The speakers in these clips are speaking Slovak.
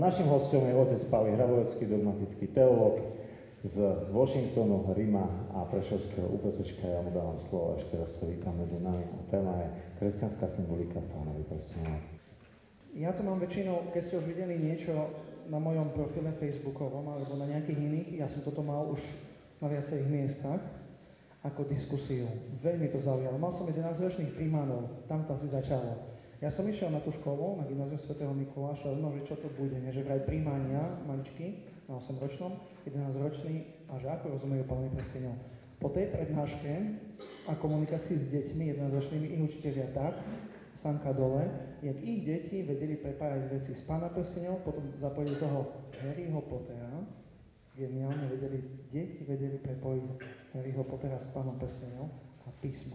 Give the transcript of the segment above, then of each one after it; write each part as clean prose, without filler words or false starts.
Naším hostom je otec Pavol Hrabovský, dogmatický teológ z Washingtonu, Ríma a Prešovského UPCčka. Ja mu dávam slovo, ešte raz to vítam medzi nami. A téma je kresťanská symbolika Pánovi prstenov. Ja to mám väčšinou, keď ste už videli niečo na mojom profile facebookovom alebo na nejakých iných, ja som toto mal už na viacerých miestach ako diskusiu. Veľmi to zaujalo. Mal som 11-ročných príjmanov, tam to asi začalo. Ja som išiel na tú školu, na gymnázium svätého Mikuláša, že čo to bude, že vraj príjmania, maličky, na 8-ročnom, 11-ročný, a že ako rozumejú Pánovi prstenov. Po tej prednáške a komunikácii s deťmi, 11-ročnými, ich učitelia tak, sanka dole, jak ich deti vedeli prepájať veci z Pána prstenov, potom zapojili toho Harryho Pottera, geniálne deti vedeli prepojiť Harryho Pottera s Pánom prstenov a písmo.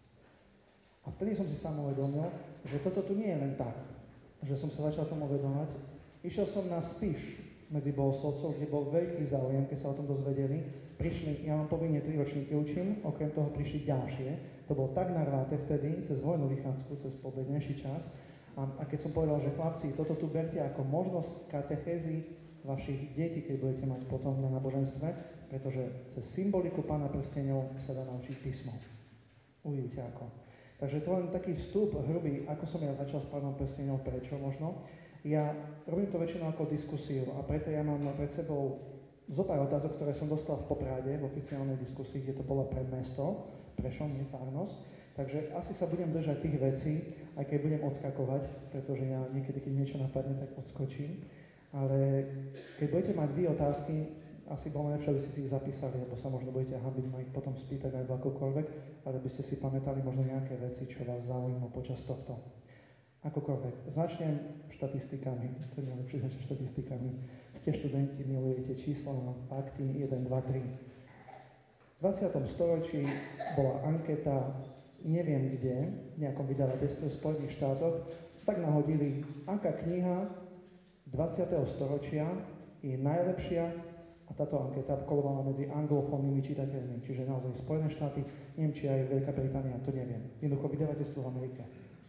A vtedy som si sám uvedomil, že toto tu nie je len tak, že som sa začal tomu vedomať. Išiel som na Spiš medzi bohoslovcov, kde bol veľký záujem, keď sa o tom dozvedeli. Prišli, ja mám povinne 3 ročníky učím, okrem toho prišli ďalšie. To bolo tak narváte vtedy, cez vojnú vychádzku, cez pobednejší čas. A keď som povedal, že chlapci, toto tu berte ako možnosť katechézy vašich detí, keď budete mať potom na náboženstve, pretože cez symboliku Pána prstenov sa dá naučiť písmo. Uvidíte ako. Takže to len taký vstup hrubý, ako som ja začal s Pánom prstenov, prečo možno. Ja robím to väčšinou ako diskusiu a preto ja mám pred sebou zopár otázok, ktoré som dostal v Poprade, v oficiálnej diskusii, kde to bolo pre mesto, Prešov, nie farnosť. Takže asi sa budem držať tých vecí, aj keď budem odskakovať, pretože ja niekedy, keď niečo napadne, tak odskočím. Ale keď budete mať vy otázky, asi bolo najlepšie, aby ste si ich zapísali, lebo sa možno budete hambiť ma ich potom spýtať alebo akokoľvek, ale by ste si pamätali možno nejaké veci, čo vás zaujíma počas tohto. Akokoľvek. Začnem štatistikami. To je najlepšie začať štatistikami. Ste študenti, milujete čísla, fakty 1, 2, 3. V 20. storočí bola anketa, neviem kde, v nejakom vydavateľstve v Spojených štátoch, tak nahodili, aká kniha 20. storočia je najlepšia. A táto anketa kolovala medzi anglofónnymi čitateľmi, čiže naozaj Spojené štáty, neviem, či aj Veľká Británia, to neviem. Jednoducho vydavateľstvo v Amerike.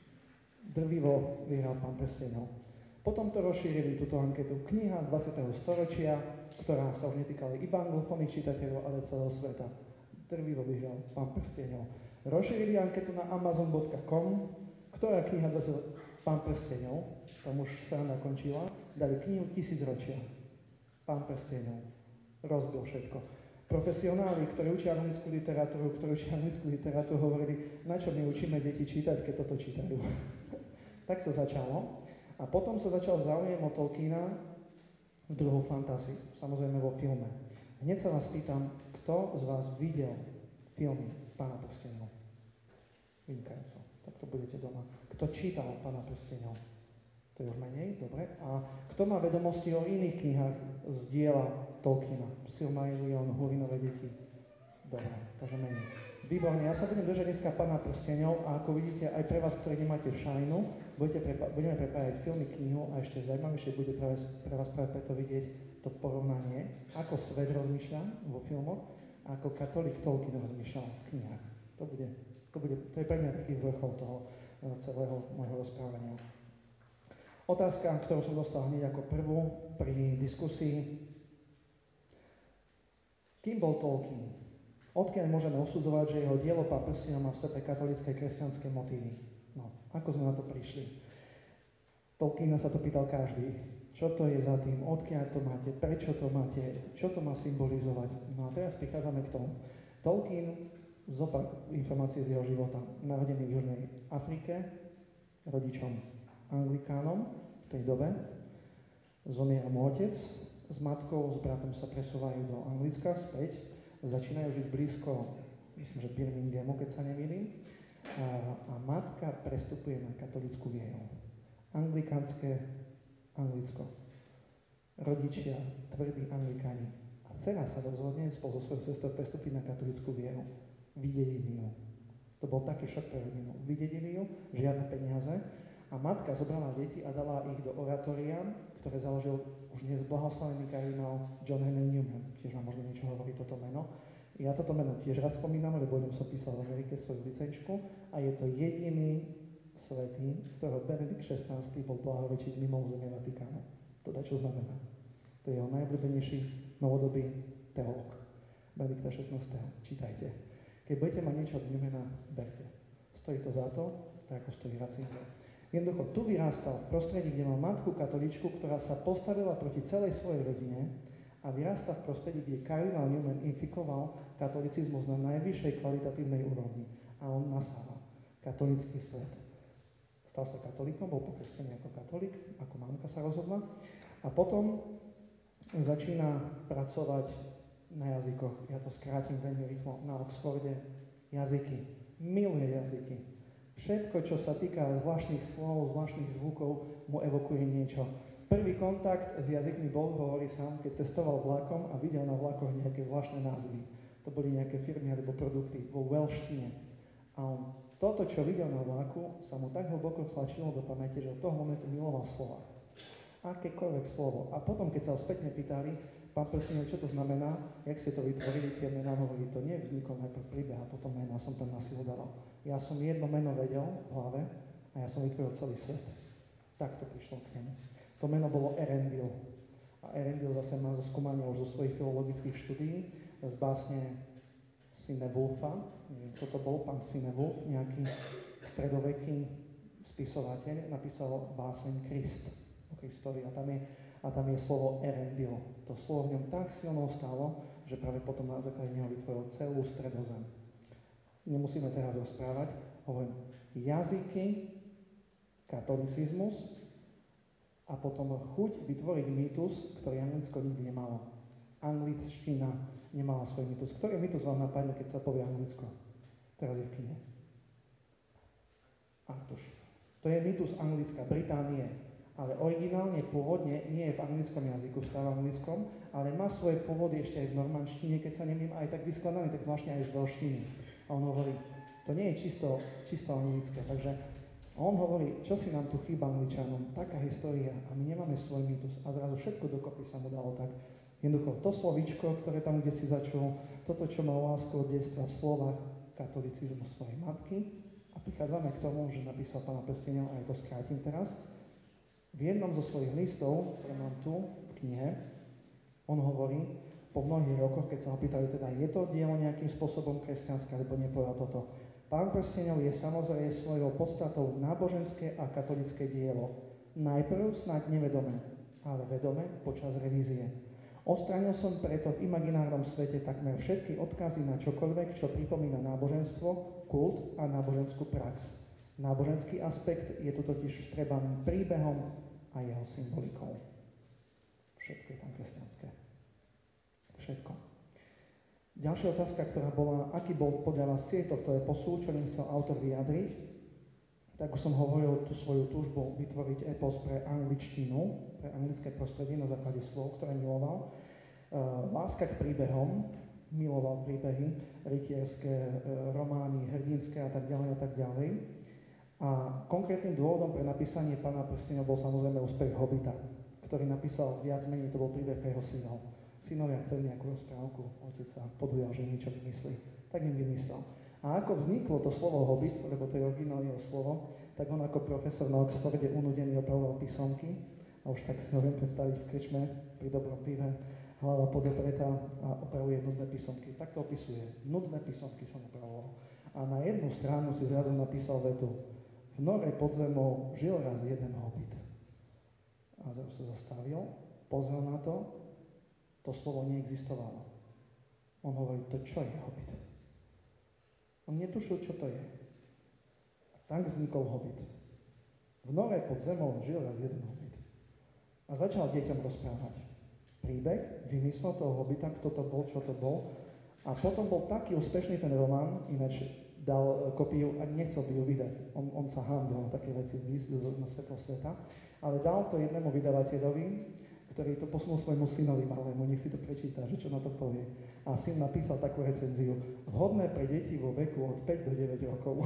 Drvivo vyhral Pán prstenov. Potom to rozšírili, túto anketu. Kniha 20. storočia, ktorá sa už netýkala iba anglofónnych čitateľov, ale celého sveta. Drvivo vyhral Pán prstenov. Rozšírili anketu na amazon.com, ktorá kniha 20. Pán prstenov, tam už sa nakončila, dali knihu 1000 ročia. Pán prstenov. Rozbil všetko. Profesionáli, ktorí učia anglickú literatúru, hovorili, na čo my učíme deti čítať, keď toto čítajú. Tak to začalo. A potom sa začal záujem o Tolkiena v druhu fantasy, samozrejme vo filme. Hneď sa vás pýtam, kto z vás videl filmy Pána prstenov? Vynikajúco. Tak to budete doma. Kto čítal Pána prstenov? To je už menej, dobre. A kto má vedomosti o iných knihách z diela Tolkiena? Silmarillion, Húrinové deti. Dobre, takže menej. Výborne, ja sa budem držať dneska Pána prstenov a ako vidíte, aj pre vás, ktorí nemáte šajnu, budeme prepájať filmy, knihu a ešte zaujímavejšie bude pre vás práve preto vidieť to porovnanie, ako svet rozmýšľa vo filmoch a ako katolík Tolkien rozmýšľal v knihách. To je pre mňa taký vrchol toho celého môjho rozprávania. Otázka, ktorú som dostal hneď ako prvú pri diskusii. Kým bol Tolkien? Odkiaľ môžeme usudzovať, že jeho dielo Pán prstenov má v sebe katolícke kresťanské motívy? No, ako sme na to prišli? Tolkiena sa to pýtal každý. Čo to je za tým? Odkiaľ to máte? Prečo to máte? Čo to má symbolizovať? No a teraz prichádzame k tomu. Tolkien, zopár informácie z jeho života. Narodený v Južnej Afrike, rodičom Anglikánom v tej dobe. Zomiera mu otec, s matkou, s bratom sa presúvajú do Anglicka späť. Začínajú žiť blízko, myslím, že Birminghamu, keď sa nemýlim. A matka prestupuje na katolícku vieru. Anglikánske Anglicko. Rodičia, tvrdí Anglikáni. A dcera sa rozhodne spolu so svojou sestrou prestúpiť na katolícku vieru. Vydedili ju. To bol taký šok pre rodinu. Vydedili ju, žiadne peniaze. A matka zobrala deti a dala ich do oratória, ktoré založil už dnes blahoslavený kardinál John Henry Newman. Tiež vám možno niečo hovorí toto meno. Ja toto meno tiež raz spomínam, lebo o ňom som písal v Amerike svoju licenčku a je to jediný svätý, ktorého Benedikt XVI bol blahorečiť mimo územia Vatikánu. To čo znamená. To je jeho najobľúbenejší novodobý teológ. Benedikta 16. Čítajte. Keď budete mať niečo od Newmana, berte. Stojí to za to, tak ako stojí Ratzinger. Jednoducho, tu vyrástal v prostredí, kde mal matku katoličku, ktorá sa postavila proti celej svojej rodine a vyrástal v prostredí, kde kardinál Newman infikoval katolicizmus na najvyššej kvalitatívnej úrovni. A on nasáva katolický svet. Stal sa katolíkom, bol pokrstený ako katolík, ako mamka sa rozhodla. A potom začína pracovať na jazykoch. Ja to skrátim veľmi rýchlo. Na Oxforde jazyky. Miluje jazyky. Všetko, čo sa týka zvláštnych slov, zvláštnych zvukov, mu evokuje niečo. Prvý kontakt s jazykmi bol, hovorí sám, keď cestoval vlakom a videl na vlakoch nejaké zvláštne názvy. To boli nejaké firmy alebo produkty vo welštine. A on toto, čo videl na vlaku, sa mu tak hlboko vtlačilo do pamäte, že od toho momentu miloval slova. Akékoľvek slovo. A potom, keď sa ho spätne pýtali, pán Prstenov, čo to znamená, jak ste to vytvorili, tie mená, hovorí, to nevzniklo najprv príbeh a potom mená som tam na silu dával. Ja som jedno meno vedel v hlave a ja som vytvoril celý svet. Tak to prišlo k nemu. To meno bolo Erendil. A Erendil zase má zo skúmania už zo svojich filologických štúdií z básne Sinewulfa. Neviem, kto to bol, pán Sinewulf, nejaký stredoveký spisovateľ, napísal báseň Krist. Kristovi a tam je slovo Erendil. To slovo v ňom tak silno stalo, že práve potom na základe neho vytvoril celú stredozem. Nemusíme teraz rozprávať. Hovorím, jazyky, katolicizmus a potom chuť vytvoriť mýtus, ktorý Anglicko nikdy nemalo. Anglicština nemala svoj mýtus. Ktorý mýtus vám napadne, keď sa povie Anglicko? Teraz je v kine. Artuš. To je mýtus Anglicka, Británie. Ale originálne, pôvodne nie je v anglickom jazyku, v staroanglickom, ale má svoje pôvody ešte aj v normanštine, keď sa nemým, aj tak vyskladaný, tak zvláštne aj z velštiny. A on hovorí, to nie je čisto anglické, takže on hovorí, čo si nám tu chýba Angličanom, taká história a my nemáme svoj mýtus a zrazu všetko dokopy sa mu dalo tak. Jednoducho, to slovíčko, ktoré tam, kde si začul, toto, čo mal lásku od detstva v slovách, katolicizmu svojej matky a prichádzame k tomu, že napísal pána Prstenov, a ja to skrátim teraz. V jednom zo svojich listov, ktoré mám tu v knihe, on hovorí, po mnohých rokoch, keď sa ho pýtali, teda je to dielo nejakým spôsobom kresťanské, alebo nepovedal toto. Pán Prstenov je samozrejme svojou podstatou náboženské a katolické dielo. Najprv snáď nevedomé, ale vedomé počas revízie. Odstránil som preto v imaginárnom svete takmer všetky odkazy na čokoľvek, čo pripomína náboženstvo, kult a náboženskú prax. Náboženský aspekt je tu totiž vstrebaný príbehom a jeho symbolikou. Všetko je tam kresťanské. Všetko. Ďalšia otázka, ktorá bola, aký bol podľa vás cieľ tohto eposu, čo ním chcel autor vyjadriť, tak už som hovoril tú svoju túžbu vytvoriť epos pre angličtinu, pre anglické prostredie na základe slov, ktoré miloval. Láska k príbehom, miloval príbehy, rytierské, romány, hrdinské a tak ďalej a tak ďalej. A konkrétnym dôvodom pre napísanie pána Prstenov bol samozrejme úspech Hobita, ktorý napísal viac menej, to bol príbeh pre jeho synov. Synovia chceli nejakú rozprávku, otec sa podujal, že niečo vymyslí, tak im vymyslel. A ako vzniklo to slovo Hobbit, lebo to je originálne jeho slovo, tak on ako profesor na Oxforde unudený opravoval písomky a už tak si ho viem predstaviť v krčme pri dobrom pive, hlava podopretá a opravuje nudné písomky. Tak to opisuje. Nudné písomky som opravoval. A na jednu stranu si zrazu napísal vetu: v nore pod zemou žil raz jeden hobit. A zrazu sa zastavil, pozrel na to, to slovo neexistovalo. On hovorí, to čo je hobit? On netušil, čo to je. A tak vznikol hobit. V nore pod zemou žil raz jeden hobit. A začal deťom rozprávať príbeh, vymyslel toho hobita, kto to bol, čo to bol. A potom bol taký úspešný ten román, ináč dal kopiu a nechcel by ju vydať. On sa hanbil na také veci výsť na svetlo sveta, ale dal to jednému vydavateľovi, ktorý to posunul svojmu synovi malému, nech si to prečíta, že čo na to povie. A syn napísal takú recenziu: vhodné pre deti vo veku od 5 do 9 rokov.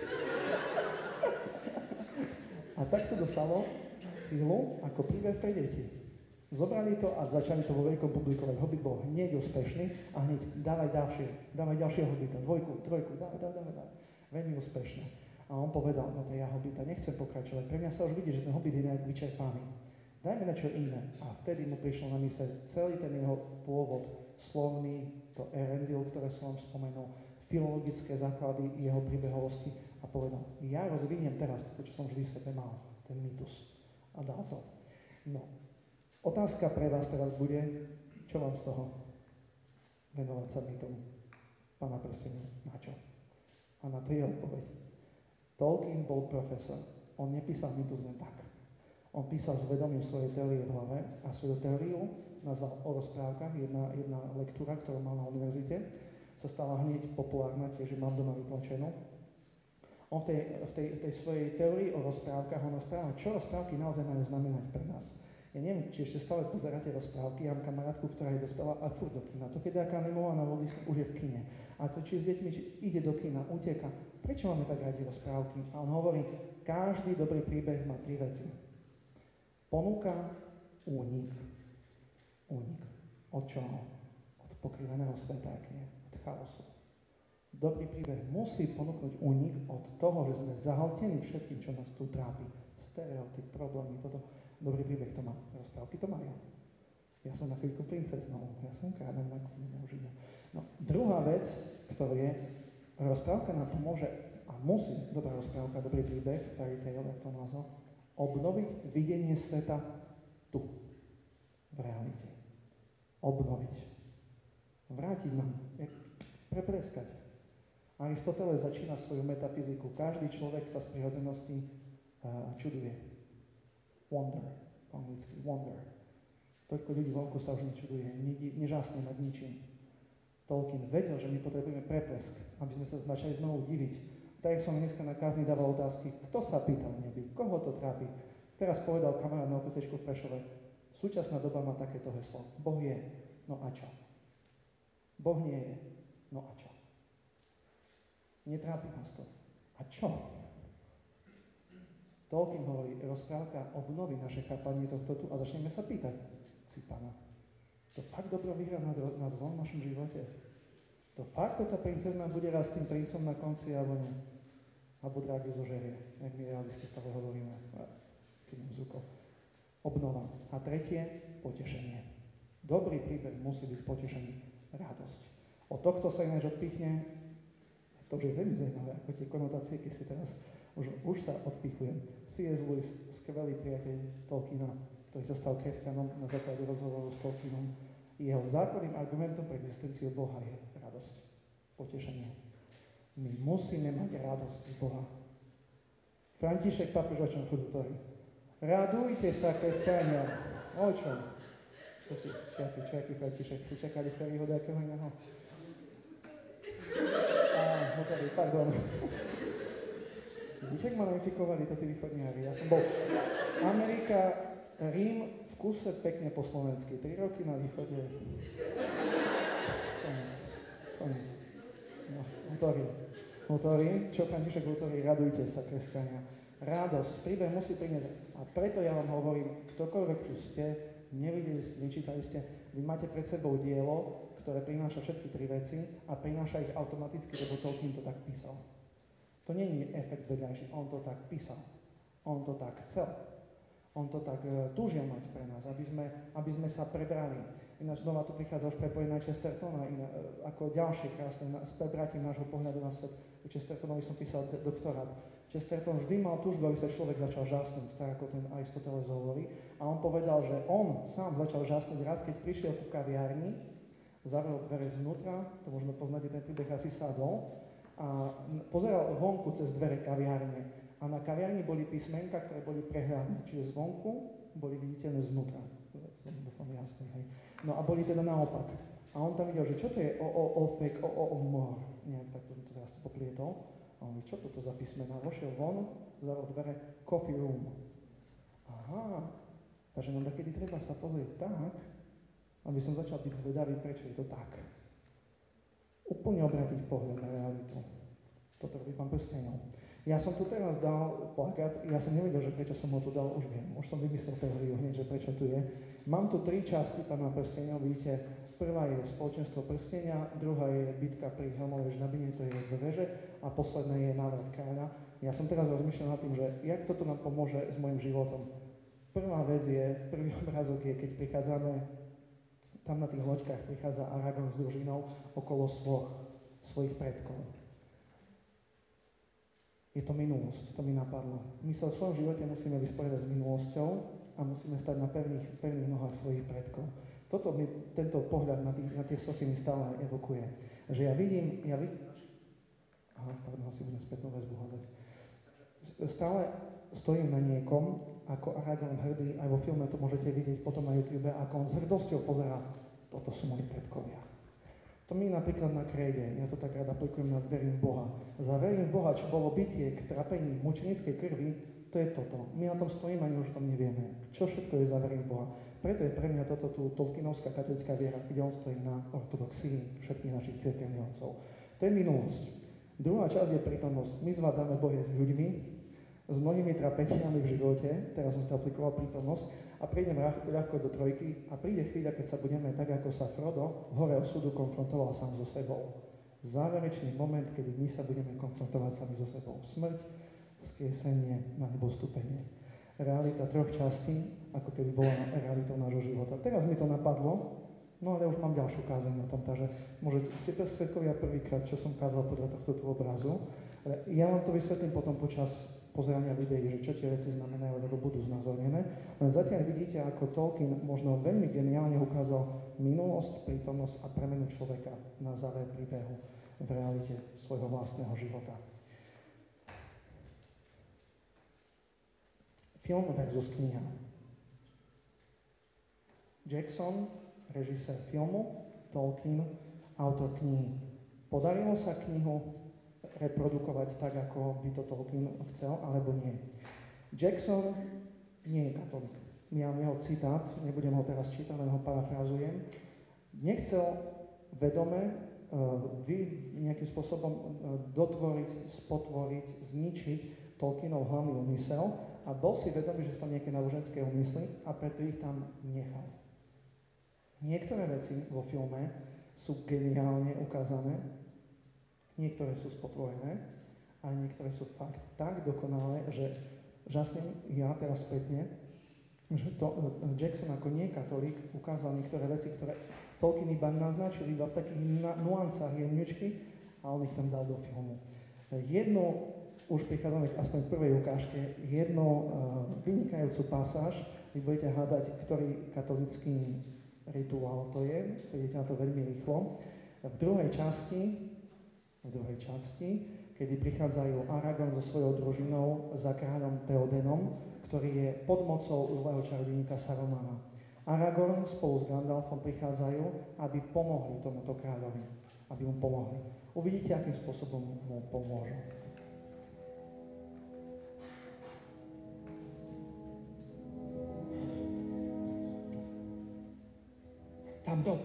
A tak to dostalo sílu ako príbeh pre deti. Zobrali to a začali to vo veľkom publikovať. Hobbit bol hneď úspešný a hneď dávaj ďalšieho Hobbita, 2, 3, dávaj. Veľmi úspešné. A on povedal, no to ja Hobbita nechcem pokračovať. Pre mňa sa už vidí, že ten Hobbit je nejak vyčerpaný. Dajme na čo iné. A vtedy mu prišlo na myseľ celý ten jeho pôvod slovný, to erendil, ktoré som vám spomenul, filologické základy jeho príbehovosti a povedal, ja rozviniem teraz to, čo som vždy v sebe mal, ten mýtus. A dal to. No, otázka pre vás teraz bude, čo vám z toho venovať sa mýtom Pána prstenu, na čo? A na to je odpoveď. Tolkien bol profesor. On nepísal mýtus len tak. On písal s vedomím svojej teórie v hlave a svoju teóriu nazval o rozprávkach. Jedna lektúra, ktorú mal na univerzite, sa stala hneď populárna, tiež mám doma vytlačenú. On v tej svojej teórii o rozprávkach, on rozpráva, čo rozprávky naozaj majú znamenať pre nás. Ja neviem, či ešte stále pozeráte rozprávky. Ja mám kamarátku, ktorá je dospelá a furt do kina. To keď je animovaná Walt Disney, už je v kine. A to či s deťmi, či ide do kina, uteka. Prečo máme tak radi rozprávky? A on hovorí, každý dobrý príbeh má 3 veci. Ponuka, únik. Únik. Od čoho? Od pokriveného sveta, od chaosu. Dobrý príbeh musí ponúknuť únik od toho, že sme zahltení všetkým, čo nás tu trápi. Stereotyp, problémy, toto. Dobrý príbeh to má. Rozprávky to majú. Ja som na chvíľku princeznou. Ja som kráľom na kone, už ide. No, druhá vec, ktorá je, rozprávka nám pomôže a musí, dobrá rozprávka, dobrý príbeh, fairy tale, jak to nazval, obnoviť videnie sveta tu, v realite. Obnoviť. Vrátiť nám, prepleskať. Aristoteles začína svoju metafyziku. Každý človek sa z prirodzenosti čuduje. Wonder, po anglicky, wonder. Toľko ľudí vonku sa už nečuduje, nežasne nad ničím. Tolkien vedel, že my potrebujeme preplesk, aby sme sa začali znovu diviť. Tak, jak som dneska na kázni dával otázky, kto sa pýta v nebi, koho to trápi. Teraz povedal kamarát na OPCčku v Prešove, súčasná doba má takéto heslo. Boh je, no a čo? Boh nie je, no a čo? Netrápi nás to. A čo? Tolkien hovorí, rozprávka obnoví naše chápanie tohto tu a začneme sa pýtať, Cipana, to fakt dobro vyhrá na zlom v našom živote? To fakt tá princezna bude raz s tým princom na konci, alebo nie? Alebo drák ju zožerie, jak my realisti stále hovoríme, keď mám zúkol. Obnova. A tretie, potešenie. Dobrý príbeh musí byť potešenie, radosť. Od tohto sa ináč odpichne, to už je veľmi zaujímavé, ako tie konotácie, keď si teraz už sa odpichujem. C.S. Lewis, skvelý priateľ Tolkiena, ktorý sa stal kresťanom na základe rozhovoru s Tolkienom. Jeho základným argumentom pre existenciu Boha je radosť, potešenie. My musíme mať radosť z Boha. František pápež o čom hovorí? Radujte sa, kresťania. O čom? Čo si, čiaký František? Si čakali Ferryho nejakého iného? Hotový, pardon. Víte, ak ma nainfikovali to tí východniari? Ja som bol Amerika, Rím, v kuse pekne po slovensky. 3 roky na východe. Konec. No, hotorí. Čo František hotorí? Radujte sa, kresťania. Radosť. Príbeh musí priniesť. A preto ja vám hovorím, ktokoľvek tu ste, nevideli ste, nečítali ste, vy máte pred sebou dielo, ktoré prináša všetky 3 veci a prináša ich automaticky, lebo Tolkien to tak písal. To nie je efekt vedľajší, on to tak písal. On to tak chcel. On to tak túžil mať pre nás, aby sme sa prebrali. Ináč znova tu prichádza už prepojenie na Chestertona, ako ďalšie krásne s prebratím nášho pohľadu na svet. U Chestertonovi som písal doktorát. Chesterton vždy mal túžbu, aby sa človek začal žasnúť, tak ako ten Aristoteles hovorí. A on povedal, že on sám začal žasnúť raz, keď prišiel ku kaviarni, zavrel dvere zvnútra, to možno poznáte ten príbeh, asi sadol a pozeral vonku cez dvere kaviárne. A na kaviarni boli písmenka, ktoré boli prehľadné, čiže zvonku boli viditeľné zvnútra. Som dúfam jasný, hej. No a boli teda naopak. A on tam videl, že čo to je ofek, mor. Nejak takto to teraz poplietol. A on hovorí, čo toto za písmená? Vošiel von, zavrel dvere, coffee room. Aha, takže nám takedy treba sa pozrieť tak, aby som začal byť zvedavý, prečo je to tak. Úplne obrátiť pohľad na realitu. Toto robí Pán prstenov. Ja som tu teraz dal plakát, ja som nevedel, že prečo som ho tu dal, už viem. Už som vymyslel teóriu hneď, že prečo tu je. Mám tu 3 časti Pána prstenov, vidíte, prvá je spoločenstvo prstenia, druhá je bitka pri Helmovej žnabine, to je 2 veže, a posledné je návrat kráľa. Ja som teraz rozmýšľal nad tým, že jak toto nám pomôže s mojim životom. Prvý obrázok je, keď prichádzame, tam na tých loďkách prichádza Aragorn s družinou okolo svojich predkov. Je to minulosť, to mi napadlo. My sa v svojom živote musíme vysporiadať s minulosťou a musíme stať na pevných nohách svojich predkov. Tento pohľad na tie sochy mi stále evokuje. Že ja vidím asi budem spätnú väzbu hádzať. Stále stojím na niekom, ako Aragorn hrdý, aj vo filme to môžete vidieť potom na YouTube, ako on s hrdosťou pozerá, toto sú moji predkovia. To my napríklad na krejde, ja to tak rád aplikujem na verím v Boha. Za verím v Boha, čo bolo bytie k trapení mučeníckej krvi, to je toto. My na tom stojíme, ani už o tom nevieme. Čo všetko je za verím v Boha. Preto je pre mňa toto tu Tolkienovská katolická viera, kde on stojí na ortodoxii všetkých našich cirkevných otcov. To je minulosť. Druhá časť je prítomnosť. My zvádzame Boha s ľuďmi, s mnohými trapeniami v živote, teraz som to aplikoval prítomnosť, a prídem ľahko do trojky a príde chvíľa, keď sa budeme tak, ako sa Frodo v hore osudu konfrontoval sám so sebou. Záverečný moment, kedy my sa budeme konfrontovať sami so sebou. Smrť, vzkriesenie, na nebo vstúpenie. Realita troch častí, ako keby bola realitou nášho života. Teraz mi to napadlo, no ale už mám ďalšiu kázeň o tom, takže ste svedkovia prvýkrát, čo som kázal podľa tohto obrazu. Ja vám to vysvetlím potom počas pozerania videí, že čo tie veci znamenajú, lebo budú znázornené. Len zatiaľ vidíte, ako Tolkien možno veľmi geniálne ukázal minulosť, prítomnosť a premenu človeka na záver príbehu v realite svojho vlastného života. Film versus kniha. Jackson, režisér filmu, Tolkien, autor knihy. Podarilo sa knihu reprodukovať tak, ako by to Tolkien chcel, alebo nie. Jackson nie je katolík. Mám jeho citát, nebudem ho teraz čítať, len ho parafrazujem. Nechcel vedome nejakým spôsobom dotvoriť, spotvoriť, zničiť Tolkienov hlavný úmysel a bol si vedomý, že sú tam nejaké náboženské úmysly a preto ich tam nechal. Niektoré veci vo filme sú geniálne ukázané, niektoré sú spotvorené a niektoré sú fakt tak dokonalé, že žasnem ja teraz spätne, že Jackson ako nie katolík ukázal niektoré veci, ktoré Tolkien iba naznačil iba v takých nuancách jemňučky a on ich tam dal do filmu. Už prichádzame aspoň k prvej ukážke, jednu vynikajúcu pasáž, vy budete hádať, ktorý katolický rituál to je, prídete na to veľmi rýchlo. V druhej časti, kedy prichádzajú Aragorn so svojou družinou za kráľom Theodenom, ktorý je pod mocou zlého čarodejníka Sarumana. Aragorn spolu s Gandalfom prichádzajú, aby pomohli tomuto kráľovi. Aby mu pomohli. Uvidíte, akým spôsobom mu pomôžu. Tam dole.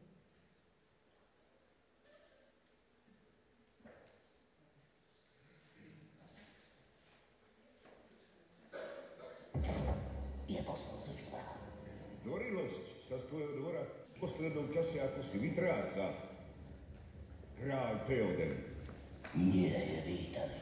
Je poslal zlých správ. Zdvorilosť sa z tvojho dvora v poslednom čase ako si vytráca. Kráľ Theoden. Nie je vítaný.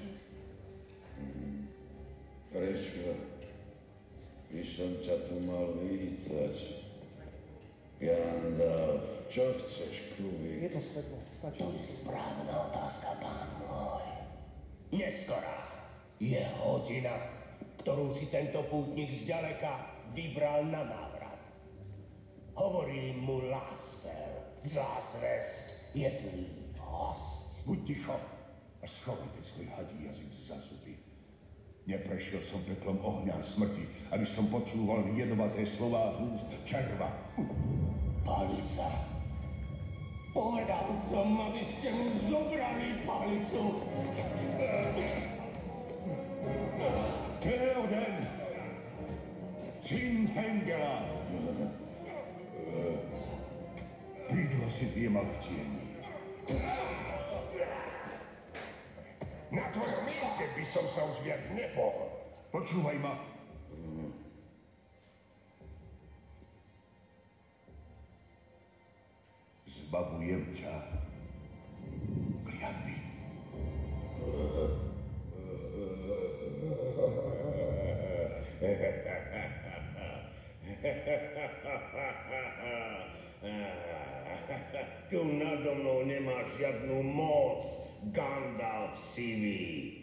Prečo by som ťa tu mal vítať? Gandalf, čo chceš, Klubi? Jedno svetlo, stačí. To je správna otázka, pán môj. Neskorá je hodina, ktorú si tento pútnik zďaleka vybral na návrat. Hovorí mu Laxfell. Zlá zvesť je zlý host. Buď ticho a schovaj ten svoj hadí jazyk za zuby. Neprešiel som peklom ohňa a smrti, aby som počúval jedovaté slová z úst červa. Palica. Povedal som, aby ste mu zobrali palicu. Theoden! Syn Hengela! Bydlo si viemal v tieni. Na tvojom mieste by som sa už viac nepohol. Počúvaj ma. Zbavujem ťa kliatby. Tu nado mnou nemáš žiadnu moc, Gandalf sivý.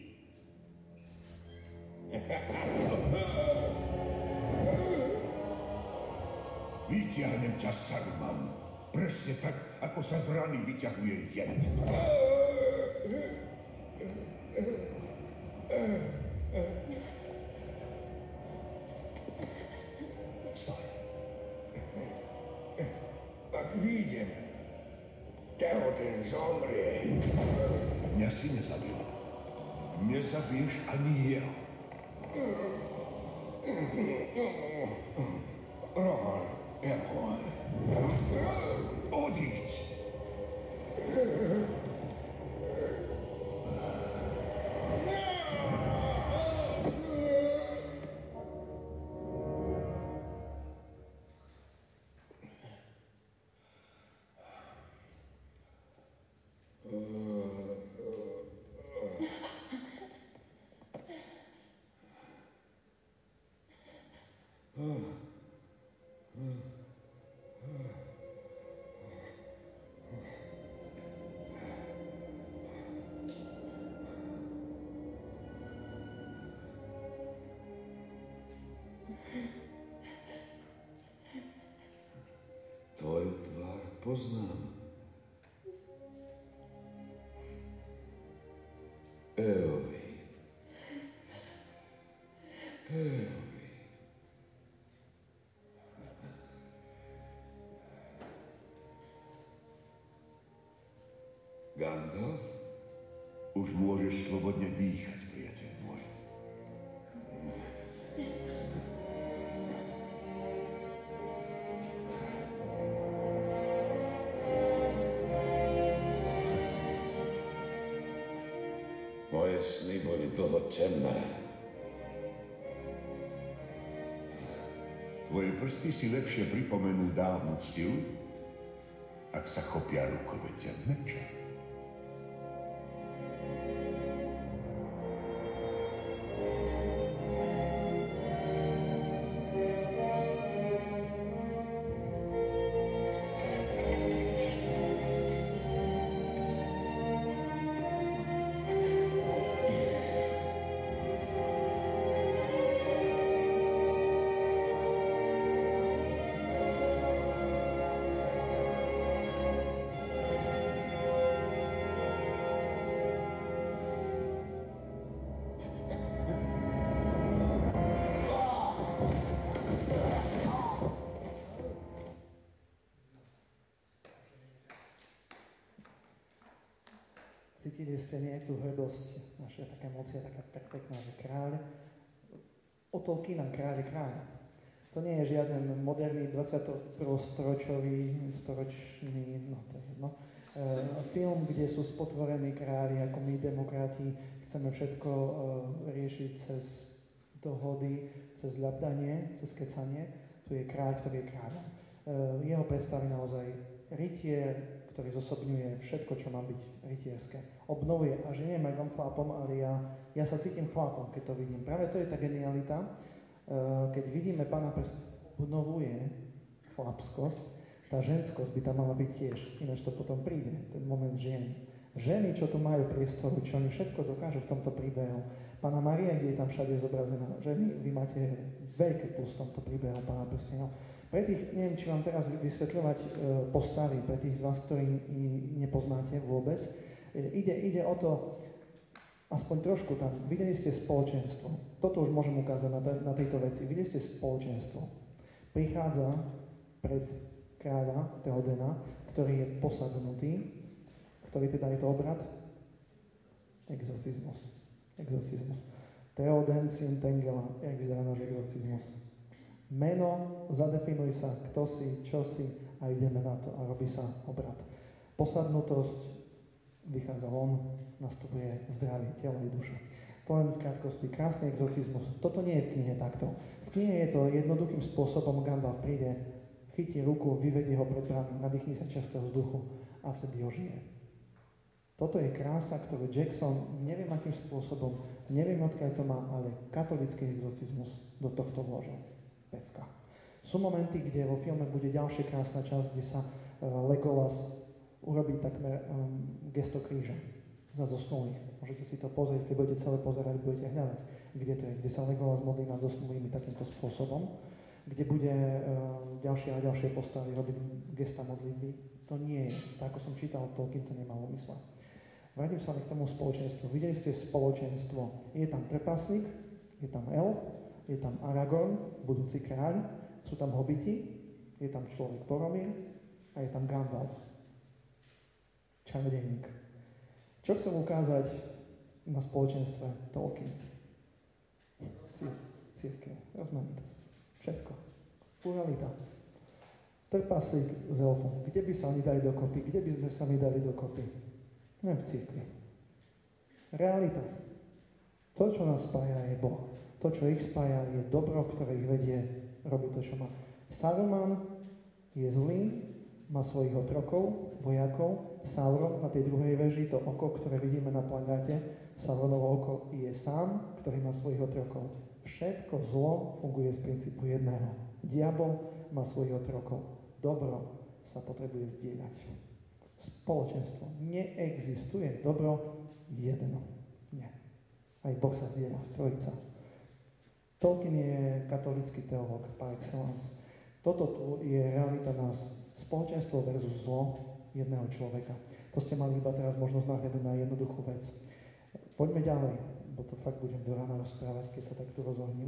Vyťahnem ťa, Saruman. Presne tak, ako sa z rany vyťahuje jed. Stoj. Ak výjdem, Theoden zomrie. Mňa si nezabil. Nezabiješ ani jeho. Rohan, je môj. Odíď! Tvoju tvár poznám. Eovi. Gandalf? Už môžeš slobodne dýchať, priateľ môj. Moje sny boli dlho temné. Tvoje prsty si lepšie pripomenú dávnu silu, ak sa chopia rukovete meča. Cítili ste nie tú hrdosť, naša taká emocia, taká pekná, že kráľ, o Tolkiena kráľ je kráľ. To nie je žiaden moderný 21. storočný, no to je jedno, film, kde sú spotvorení králi, ako my demokrati chceme všetko riešiť cez dohody, cez ľabdanie, cez kecanie. Tu je kráľ, ktorý je kráľom. Jeho predstaví naozaj rytier, ktorý zosobňuje všetko, čo má byť rytierské. Obnovuje, a že nie megom chlapom, ale ja sa cítim chlapom, keď to vidím. Práve to je tá genialita, keď vidíme Pána prst, obnovuje chlapskosť, tá ženskosť by tam mala byť tiež, ináč to potom príde, ten moment žien. Ženy, čo tu majú priestoru, čo oni všetko dokážu v tomto príbehu. Pána Maria, kde je tam všade zobrazená. Ženy, vy máte veľké plus v tomto príbehu Pána prstenov. Pre tých, neviem, či vám teraz vysvetľovať postavy, pre tých z vás, ktorí nepoznáte vôbec, ide o to, aspoň trošku tam, videli ste spoločenstvo. Toto už môžem ukázať na tejto veci. Videli ste spoločenstvo. Prichádza pred kráľa Theodena, ktorý je posadnutý. Ktorý teda je to obrad? Exorcizmus. Theoden syn Tengela. Jak vyzerá náš exorcizmus? Meno, zadefinuj sa, kto si, čo si a ideme na to a robí sa obrad. Posadnutosť, vychádza von, nastupuje zdravie tela i duša. To len v krátkosti. Krásny exorcizmus. Toto nie je v knihe takto. V knihe je to jednoduchým spôsobom. Gandalf príde, chytí ruku, vyvedie ho pred brány, nadýchni sa čerstvého vzduchu a vtedy ožije. Toto je krása, ktorú Jackson, neviem akým spôsobom, neviem odkiaľ to má, ale katolický exorcizmus do tohto vložil. Pecka. Sú momenty, kde vo filme bude ďalšia krásna časť, kde sa Legolas urobí takmer gesto kríža za zosnulých. Môžete si to pozrieť, keď budete celé pozerať, budete hľadať, kde to je, kde sa Legolas modlí nad zosnulými takýmto spôsobom, kde bude ďalšie a ďalšie postavy robiť gesta modlitby. To nie je. Tak, ako som čítal, Tolkien to nemal v mysle. Vrátim sa ale k tomu spoločenstvu. Videli ste spoločenstvo. Je tam trpaslík, je tam elf, je tam Aragorn, budúci kráľ, sú tam hobiti, je tam človek Boromír a je tam Gandalf, čarodejník. Čo chcem ukázať na spoločenstve Tolkien? Cirkev, rozmanitosť, všetko, pluralita. Trpaslík s elfom, kde by sa oni dali dokopy? Kde by sme sa my dali dokopy? Len v cirkvi. Realita. To, čo nás spája, je Boh. To, čo ich spája, je dobro, ktoré ich vedie robiť to, čo má. Saruman je zlý, má svojich otrokov, vojakov. Sauron na tej druhej veži, to oko, ktoré vidíme na plagáte, Sauronovo oko je sám, ktorý má svojich otrokov. Všetko zlo funguje z princípu jedného. Diabol má svojich otrokov. Dobro sa potrebuje zdieľať. Spoločenstvo. Neexistuje dobro jedno. Nie. Aj Boh sa zdieľa, trojica. Tolkien je katolícky teológ par excellence. Toto tu je realita nás. Spoločenstvo versus zlo jedného človeka. To ste mali iba teraz možnosť náhľadu na jednoduchú vec. Poďme ďalej, bo to fakt budem do rána rozprávať, keď sa takto rozohním.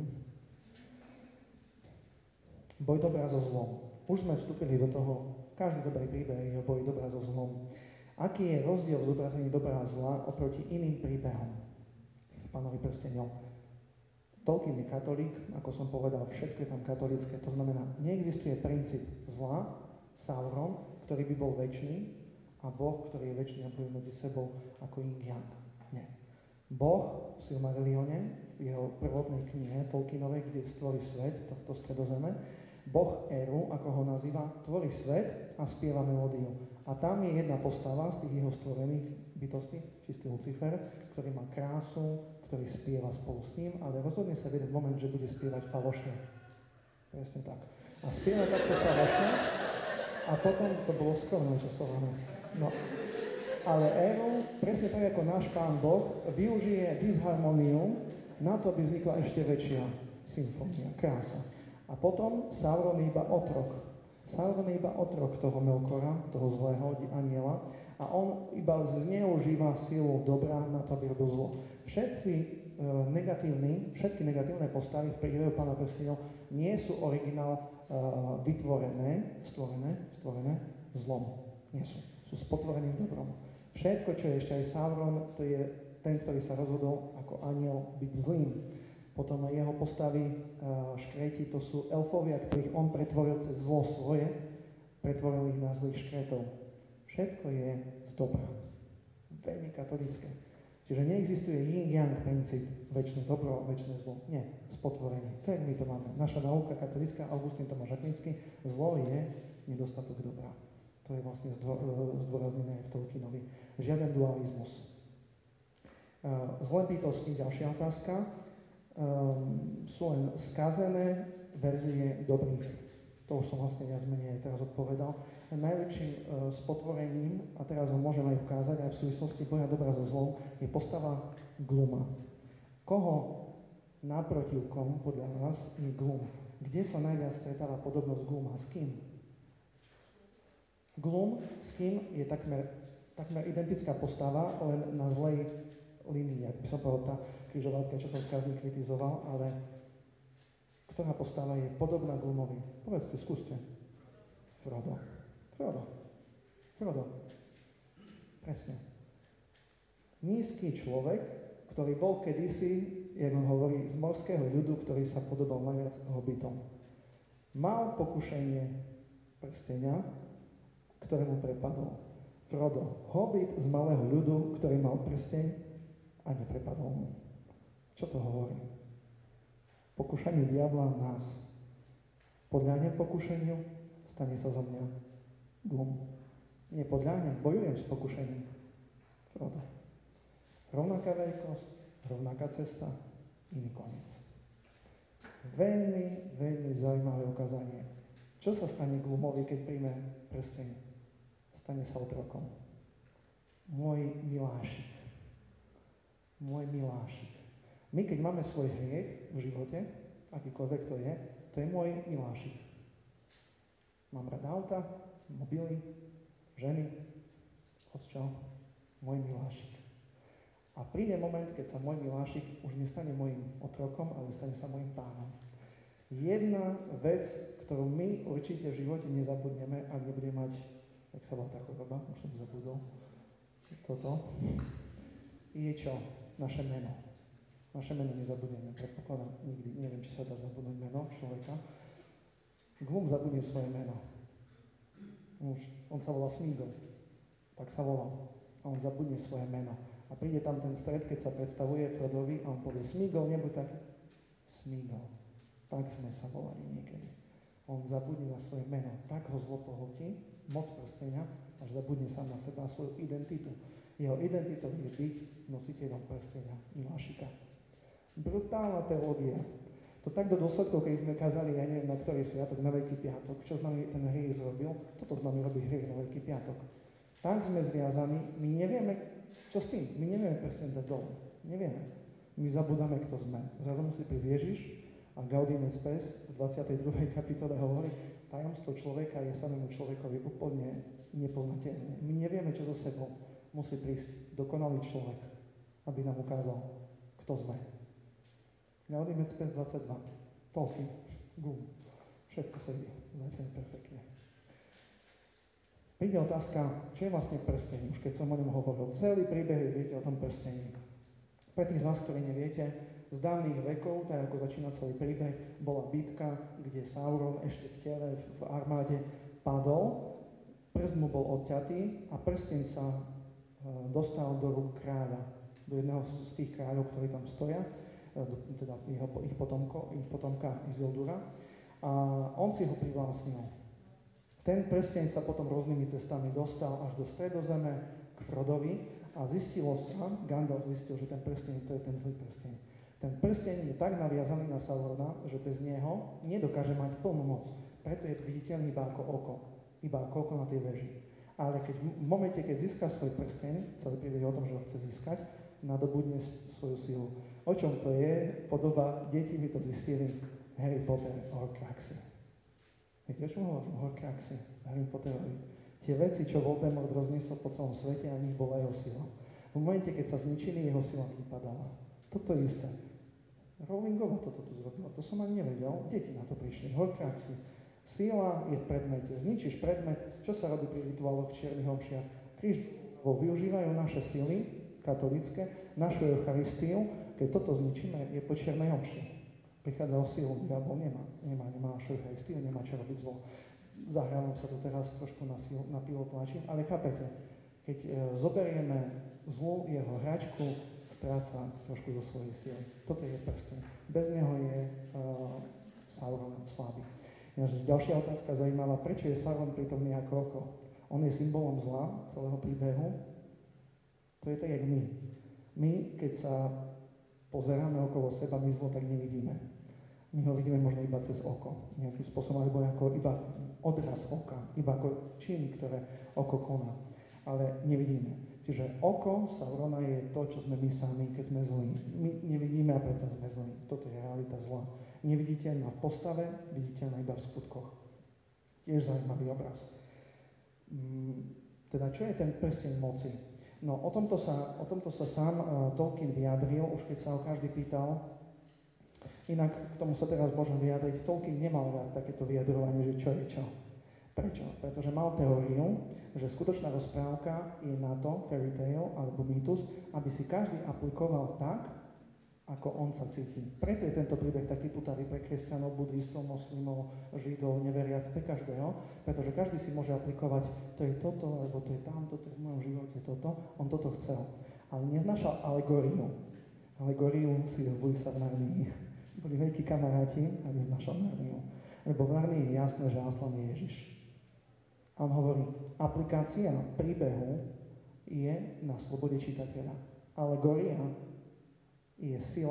Boj dobra so zlom. Už sme vstúpili do toho, každý dobrý príbeh je o boji dobra so zlom. Aký je rozdiel v zobrazení dobra a zla oproti iným príbehom v Pánovi prsteňov? Tolkien je katolík, ako som povedal, všetko je tam katolícke. To znamená, neexistuje princíp zla, Sauron, ktorý by bol večný, a Boh, ktorý je večný a bojuje medzi sebou ako yin-yang. Nie. Boh v Silmarillione, v jeho prvotnej knihe Tolkienovej, kde stvorí svet, tohto stredozeme, Boh Eru, ako ho nazýva, tvorí svet a spieva melódiu. A tam je jedna postava z tých jeho stvorených bytostí, čistý Lucifer, ktorý má krásu, ktorý spieva spolu s ním, ale rozhodne sa v jeden moment, že bude spievať falošne. Presne tak. A spieva takto falošne a potom to bolo skoro načasované. No, ale Eru, presne tak ako náš Pán Boh, využije disharmóniu na to, aby vznikla ešte väčšia symfónia, krása. A potom Sauron je iba otrok. Sauron je iba otrok toho Melkora, toho zlého aniela, a on iba zneužíva silu dobra na to, aby robil zlo. Všetky negatívne postavy v príbehu Pána prsteňov nie sú originál stvorené zlom. Nie sú. Sú spotvoreným dobrom. Všetko, čo je ešte aj Sauron, to je ten, ktorý sa rozhodol ako aniel byť zlým. Potom jeho postavy škréti, to sú elfovia, ktorých on pretvoril cez zlo svoje, pretvoril ich na zlých škrétov. Všetko je z dobra. Veľmi katolícke. Čiže neexistuje yin-yang princíp, večné dobro, večné zlo. Nie, spotvorenie. Tak my to máme. Naša nauka katolícka, Augustín Tomáš Akvinský, zlo je nedostatok dobra. To je vlastne zdôraznené aj v Tolkienovi. Žiaden dualizmus. Zlé bytosti, ďalšia otázka. Sú len skazené verzie dobrých. To už som vlastne viac menej teraz odpovedal. Najlepším spotvorením, a teraz ho môžem aj ukázať, aj v súvislosti boja dobra so zlom, je postava Gluma. Koho naprotivkom podľa nás je Glum? Kde sa najviac stretáva podobnosť Gluma? S kým? Glum s kým je takmer identická postava, len na zlej línii, ak by som povedal tá križovatka, čo som v kazni kritizoval, ale ktorá postava je podobná Glumovi? Povedzte, skúste. Frodo. Presne. Nízky človek, ktorý bol kedysi, jak on hovorí, z morského ľudu, ktorý sa podobal najviac hobbitom. Mal pokušenie prstenia, ktorému prepadol. Frodo, hobbit z malého ľudu, ktorý mal prsteň a neprepadol mu. Čo to hovorí? Pokušanie diabla nás. Podľahnem pokušeniu, stane sa zo mňa Glum. Nepodľahnem, bojujem s pokušením. Frodo. Rovnaká veľkosť, rovnaká cesta, iný koniec. Veľmi, veľmi zaujímavé ukázanie. Čo sa stane Gloomovi, keď príjme prsteň? Stane sa otrokom. Môj milášik. Môj milášik. My, keď máme svoj hriech v živote, akýkoľvek to je môj milášik. Mám rád auta, mobily, ženy, hocčo, môj milášik. A príde moment, keď sa môj milášik už nestane môjim otrokom, ale stane sa môjim pánom. Jedna vec, ktorú my určite v živote nezabudneme, ak nebudeme mať, jak sa volá tá choroba, už som zabudol, toto, je čo? Naše meno. Naše meno nezabudneme, predpokladám nikdy. Neviem, či sa dá zabudnúť meno človeka. Gloom zabudne svoje meno. On sa volá Smeagol. Tak sa volal. A on zabudne svoje meno. A príde tam ten stred, keď sa predstavuje Frodovi a on povie Smeagol, nebuď tak. Smeagol. Tak sme sa volali niekedy. On zabudne na svoje meno. Tak ho zlo pohltí, moc prstenia, až zabudne sám na seba svoju identitu. Jeho identitou je byť nositeľom prstenia milášika. Brutálna teológia. To tak do dôsledkov, keď sme kázali, ja neviem, na ktorý sviatok, na Veľký piatok, čo s nami ten hriech zrobil, toto s nami robí hriech na Veľký piatok. Tak sme zviazaní, my nevieme, čo s tým? My nevieme prsteň dať dole. Nevieme. My zabudáme, kto sme. Zrazu musí prísť Ježiš a Gaudium et Spes v 22. kapitole hovorí, tajomstvo človeka je samému človekovi úplne nepoznateľné. My nevieme, čo so sebou. Musí prísť dokonalý človek, aby nám ukázal, kto sme. Gaudium et Spes 22. Tolkien. Gum. Všetko sedí. Zatiaľ perfektne. Príde otázka, čo je vlastne prsteň, už keď som o ňom hovoril. Celý príbeh, viete o tom prstení. Pre tých z vás, ktorí neviete, z dávnych vekov, tak ako začína celý príbeh, bola bitka, kde Sauron ešte v tele, v armáde padol, prst mu bol odťatý a prsteň sa dostal do rúk kráľa, do jedného z tých kráľov, ktorí tam stoja, teda ich potomka Isildura, a on si ho privlastnil. Ten prsteň sa potom rôznymi cestami dostal až do Stredozeme k Frodovi a Gandalf zistil, že ten prsteň, to je ten zlý prsteň. Ten prsteň je tak naviazaný na Saurona, že bez neho nedokáže mať plnú moc. Preto je viditeľný iba ako oko na tej veži. Ale v momente, keď získa svoj prsteň, celý príbeh je o tom, že ho chce získať, nadobudne svoju silu. O čom to je? Podoba, deti by to zistili, Harry Potter, Horcruxy. Viete, o čom hovorím? Horcruxy, Harry Potterovi. Tie veci, čo Voldemort rozniesol po celom svete, a nich bola jeho sila. V momente, keď sa zničili, jeho sila vypadala. Toto je isté. Rowlingova toto tu zrobila. To som ani nevedel. Deti na to prišli. Horcruxy. Sila je v predmete. Zničíš predmet. Čo sa robí pri rituáloch čiernych omšiach? Využívajú naše sily, katolícke, našu Eucharistiu. Keď toto zničíme, je po čiernej omši. Prichádza o silu. Diabol nemá našu Eucharistiu, nemá čo robiť zlo. Zahrávam sa tu teraz trošku na pivo tlačím, ale chápete, keď zoberieme zlu jeho hračku, stráca trošku zo svojej sily. Toto je prsteň. Bez neho je Sauron slabý. Ďalšia otázka zaujímavá, prečo je Sauron prítomný ako oko? On je symbolom zla celého príbehu. To je tak, jak my. My, keď sa pozeráme okolo seba, my zlo tak nevidíme. My ho vidíme možno iba cez oko, nejakým spôsobom, alebo ako iba odraz oka, iba ako činy, ktoré oko koná. Ale nevidíme. Čiže oko Saurona je to, čo sme my sami, keď sme zlí. My nevidíme a predsa sme zlí. Toto je realita zla. Neviditeľná v postave, viditeľná iba v skutkoch. Tiež zaujímavý obraz. Teda, čo je ten prsteň moci? No, o tomto sa sám Tolkien vyjadril, už keď sa ho každý pýtal. Inak k tomu sa teraz môžem vyjadriť. Tolkien nemal rád takéto vyjadrovanie, že čo je čo. Prečo? Pretože mal teóriu, že skutočná rozprávka je na to, fairy tale alebo mýtus, aby si každý aplikoval tak, ako on sa cíti. Preto je tento príbeh taký putavý pre kresťanov, budhistov, moslimov, židov, neveriac, pre každého, pretože každý si môže aplikovať, to je toto, alebo to je tamto, to je v mojom živote toto. On toto chcel. Ale neznášal alegóriu. Alegóriu si je z Luisa v Narnii. Boli veľkí kamaráti a neznášal Narniu. Lebo v Narnii je jasné, že Aslan je Ježiš. A on hovorí, aplikácia príbehu je na slobode čitateľa. Alegória je sila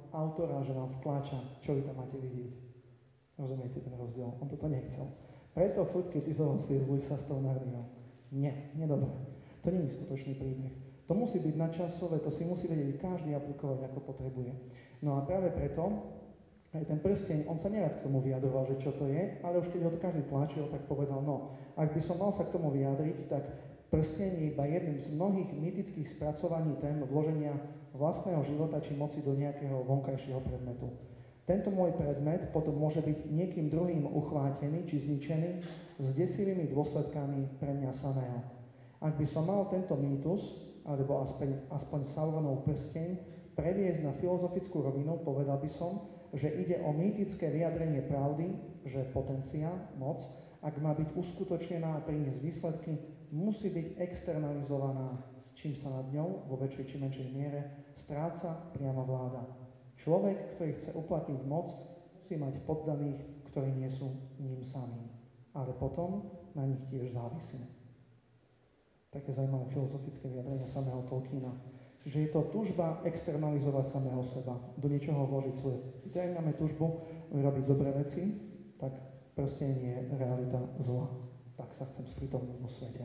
autora, že vám vtláča, čo vy tam máte vidieť. Rozumiete ten rozdiel? On toto nechcel. Preto furt kritizoval C.S. Lewisa z toho Narniou. Nie dobré. To nie je skutočný príbeh. To musí byť nadčasové, to si musí vedieť každý aplikovať, ako potrebuje. No a práve preto aj ten prsteň, on sa nerad k tomu vyjadroval, že čo to je, ale už keď ho každý tlačil, tak povedal, no, ak by som mal sa k tomu vyjadriť, tak prsteň je iba jedným z mnohých mýtických spracovaní tém vloženia vlastného života či moci do nejakého vonkajšieho predmetu. Tento môj predmet potom môže byť niekým druhým uchvátený či zničený s desivými dôsledkami pre mňa samého. Ak by som mal tento mýtus, alebo aspoň Sauronov prsteň, previesť na filozofickú rovinu, povedal by som, že ide o mýtické vyjadrenie pravdy, že potencia, moc, ak má byť uskutočnená a priniesť výsledky, musí byť externalizovaná, čím sa nad ňou, vo väčšej či menšej miere, stráca priama vláda. Človek, ktorý chce uplatniť moc, musí mať poddaných, ktorí nie sú ním samým, ale potom na nich tiež závisí. Také zaujímavé filozofické vyjadrenie samého Tolkiena. Čiže je to túžba externalizovať samého seba, do niečoho vložiť svoje. Keď máme túžbu robiť dobré veci, tak prsteň je realita zla. Tak sa chcem sprítomniť vo svete.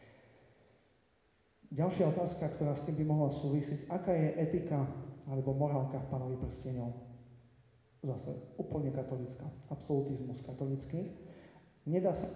Ďalšia otázka, ktorá s tým by mohla súvisiť, aká je etika alebo morálka v Pánovi prsteňov? Zase úplne katolická, absolutizmus katolický. Nedá sa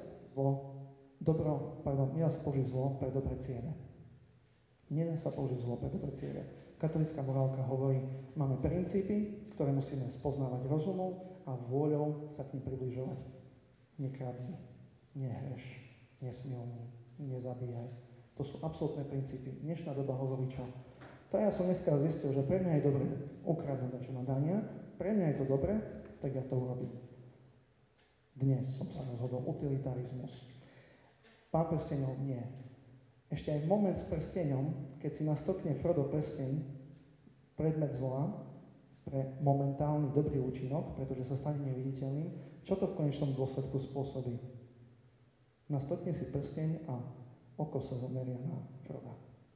použiť zlo pre dobré ciele. Nedá sa použiť zlo pre dobré ciele. Katolická morálka hovorí, máme princípy, ktoré musíme spoznávať rozumom a vôľou sa k nim približovať. Nekradni, nehreš, nesmilni, nezabíjaj. To sú absolútne princípy. Dnešná doba hovorí čo? To ja som dneska zistil, že pre mňa je dobre ukradnúť niečo na daniach, pre mňa je to dobre, tak ja to urobím. Dnes som sa rozhodol utilitarizmus. Pán prsteňov nie. Ešte aj moment s prsteňom, keď si nastokne Frodo prsteň, predmet zla, pre momentálny dobrý účinok, pretože sa stane neviditeľným, čo to v konečnom dôsledku spôsobí? Nastokne si prsteň a oko sa zameria na Froda.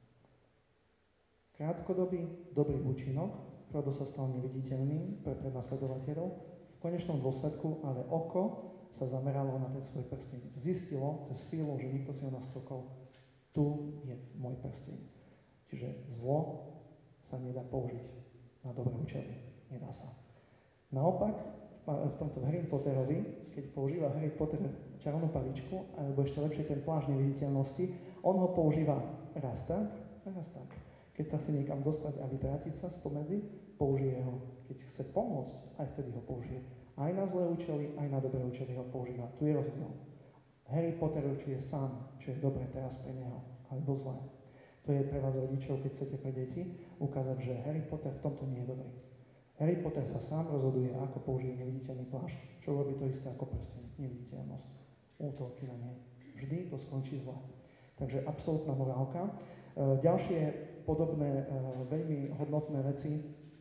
Krátkodobý dobrý účinok, Frodo sa stal neviditeľným pre prenasledovateľov, v konečnom dôsledku ale oko sa zameralo na ten svoj prsteň. Zistilo cez sílu, že niekto si ho nastokol, tu je môj prsteň. Čiže zlo sa nedá použiť na dobré účely. Nedá sa. Naopak, v tomto Harry Potterovi, keď používa Harry Potter čarovnú paličku, alebo ešte lepšie ten plášť neviditeľnosti, on ho používa raz tak. Keď sa chce niekam dostať a vytrátiť sa spomedzi, použije ho. Keď chce pomôcť, aj vtedy ho použije. Aj na zlé účely, aj na dobré účely ho používa. Tu je rozdiel. Harry Potter určuje sám, čo je dobré teraz pre neho, alebo zlé. To je pre vás rodičov, keď chcete pre deti ukázať, že Harry Potter v tomto nie je dobrý. Harry Potter sa sám rozhoduje, ako použije neviditeľný plášť, čo robí to isté ako prsteň, neviditeľnosť. U Tolkiena nie. Vždy to skončí zle. Takže absolútna morálka. Ďalšie podobné, veľmi hodnotné veci,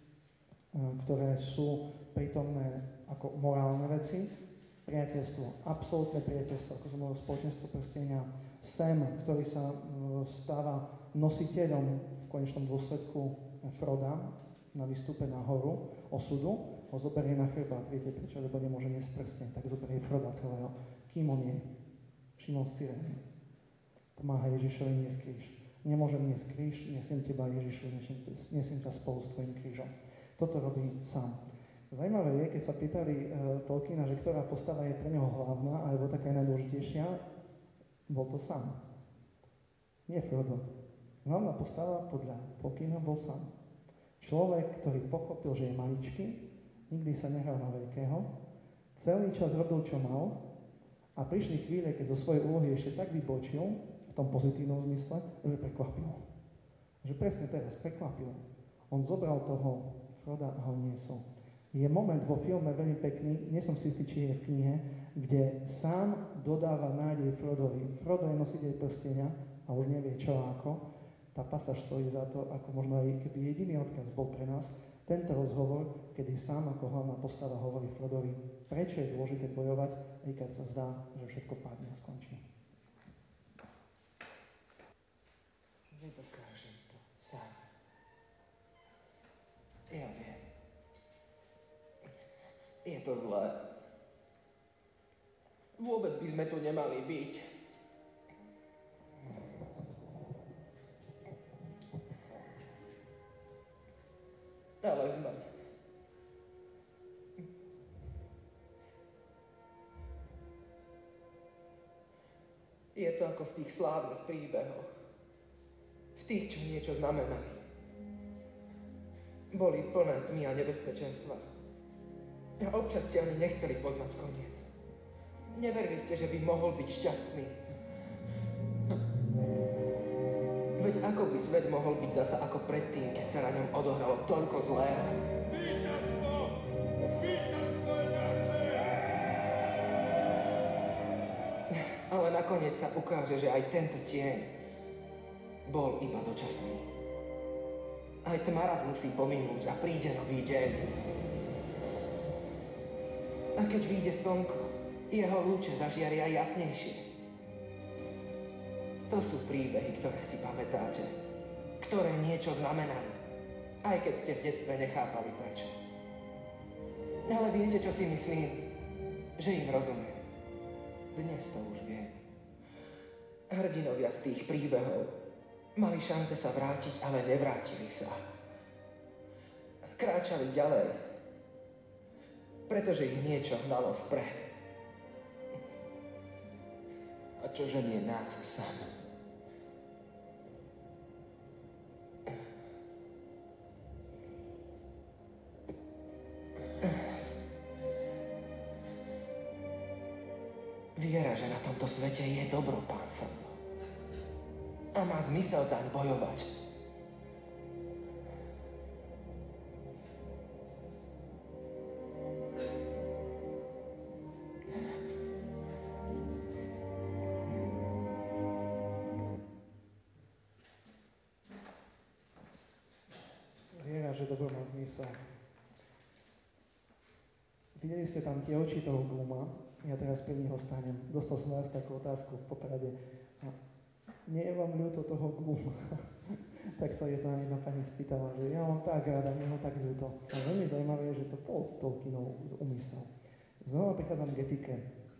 ktoré sú prítomné ako morálne veci, priateľstvo, absolútne priateľstvo, ako som hovoril, spoločenstvo prstenia, Sam, ktorý sa stáva nositeľom v konečnom dôsledku Froda na výstupe na horu osudu, ho zoberie na chrbát. Viete prečo? Lebo nemôže niesť prsteň, tak zoberie Froda celého. Kým on je? Šimon z Cyrény. Pomáha Ježišovi niesť kríž. Nemôžem niesť kríž, nesiem teba Ježišu, nesiem ťa spolu s tvojim krížom. Toto robí sám. Zajímavé je, keď sa pýtali Tolkiena, že ktorá postava je pre neho hlavná, alebo taká najdôležitejšia, bol to sám. Nie Frodo. Hlavná postava podľa Tolkiena bol sám. Človek, ktorý pochopil, že je maličký, nikdy sa nehral na veľkého, celý čas robil, čo mal a prišli chvíle, keď zo svojej úlohy ešte tak vybočil, v tom pozitívnom zmysle, že prekvapil. Že presne teraz prekvapil. On zobral toho Froda a ho niesol. Je moment vo filme veľmi pekný, nie som si istý, či je v knihe, kde sám dodáva nádej Frodovi. Frodo je nositeľ prstenia a už nevie čo a ako. Tá pasáž stojí za to, ako možno aj keby jediný odkaz bol pre nás, tento rozhovor, kedy sám ako hlavná postava hovorí Frodovi, prečo je dôležité bojovať, aj keď sa zdá, že všetko padne a skončí. Nedokážem to sám. Ja viem. to zlé. Vôbec by sme tu nemali byť. Ale sme. Je to ako v tých slávnych príbehoch. V tých, čo niečo znamenali. Boli plné tmy a nebezpečenstva. A občas ste ani nechceli poznať koniec. Neverili ste, že by mohol byť šťastný. Veď ako by svet mohol byť zasa ako predtým, keď sa na ňom odohralo toľko zlého? Víťazstvo! Víťazstvo je naše! Ale nakoniec sa ukáže, že aj tento tieň bol iba dočasný. Aj tma raz musí pominúť a príde nový deň. A keď vyjde slnko, jeho lúče zažiaria jasnejšie. To sú príbehy, ktoré si pamätáte, ktoré niečo znamenali, aj keď ste v detstve nechápali prečo. Ale viete, čo si myslím? Že im rozumiem. Dnes to už viem. Hrdinovia z tých príbehov mali šance sa vrátiť, ale nevrátili sa. Kráčali ďalej, pretože ich niečo hnalo vpred. A čo ženie nás sam? Viera, že na tomto svete je dobro, pán Frodo. A má zmysel zaň bojovať. Viera, že dobro má zmysel. Videli ste tam tie oči toho Gluma? Ja teraz pri nich ostanem. Dostal som raz takú otázku v Poprade. A nie je vám ľúto toho Gluma? Tak sa jedna pani spýtala, že ja mám tak rada, mne ho tak ľúto. A veľmi zaujímavé je, že to bol Tolkienov úmysel. Znova prichádzam k etike.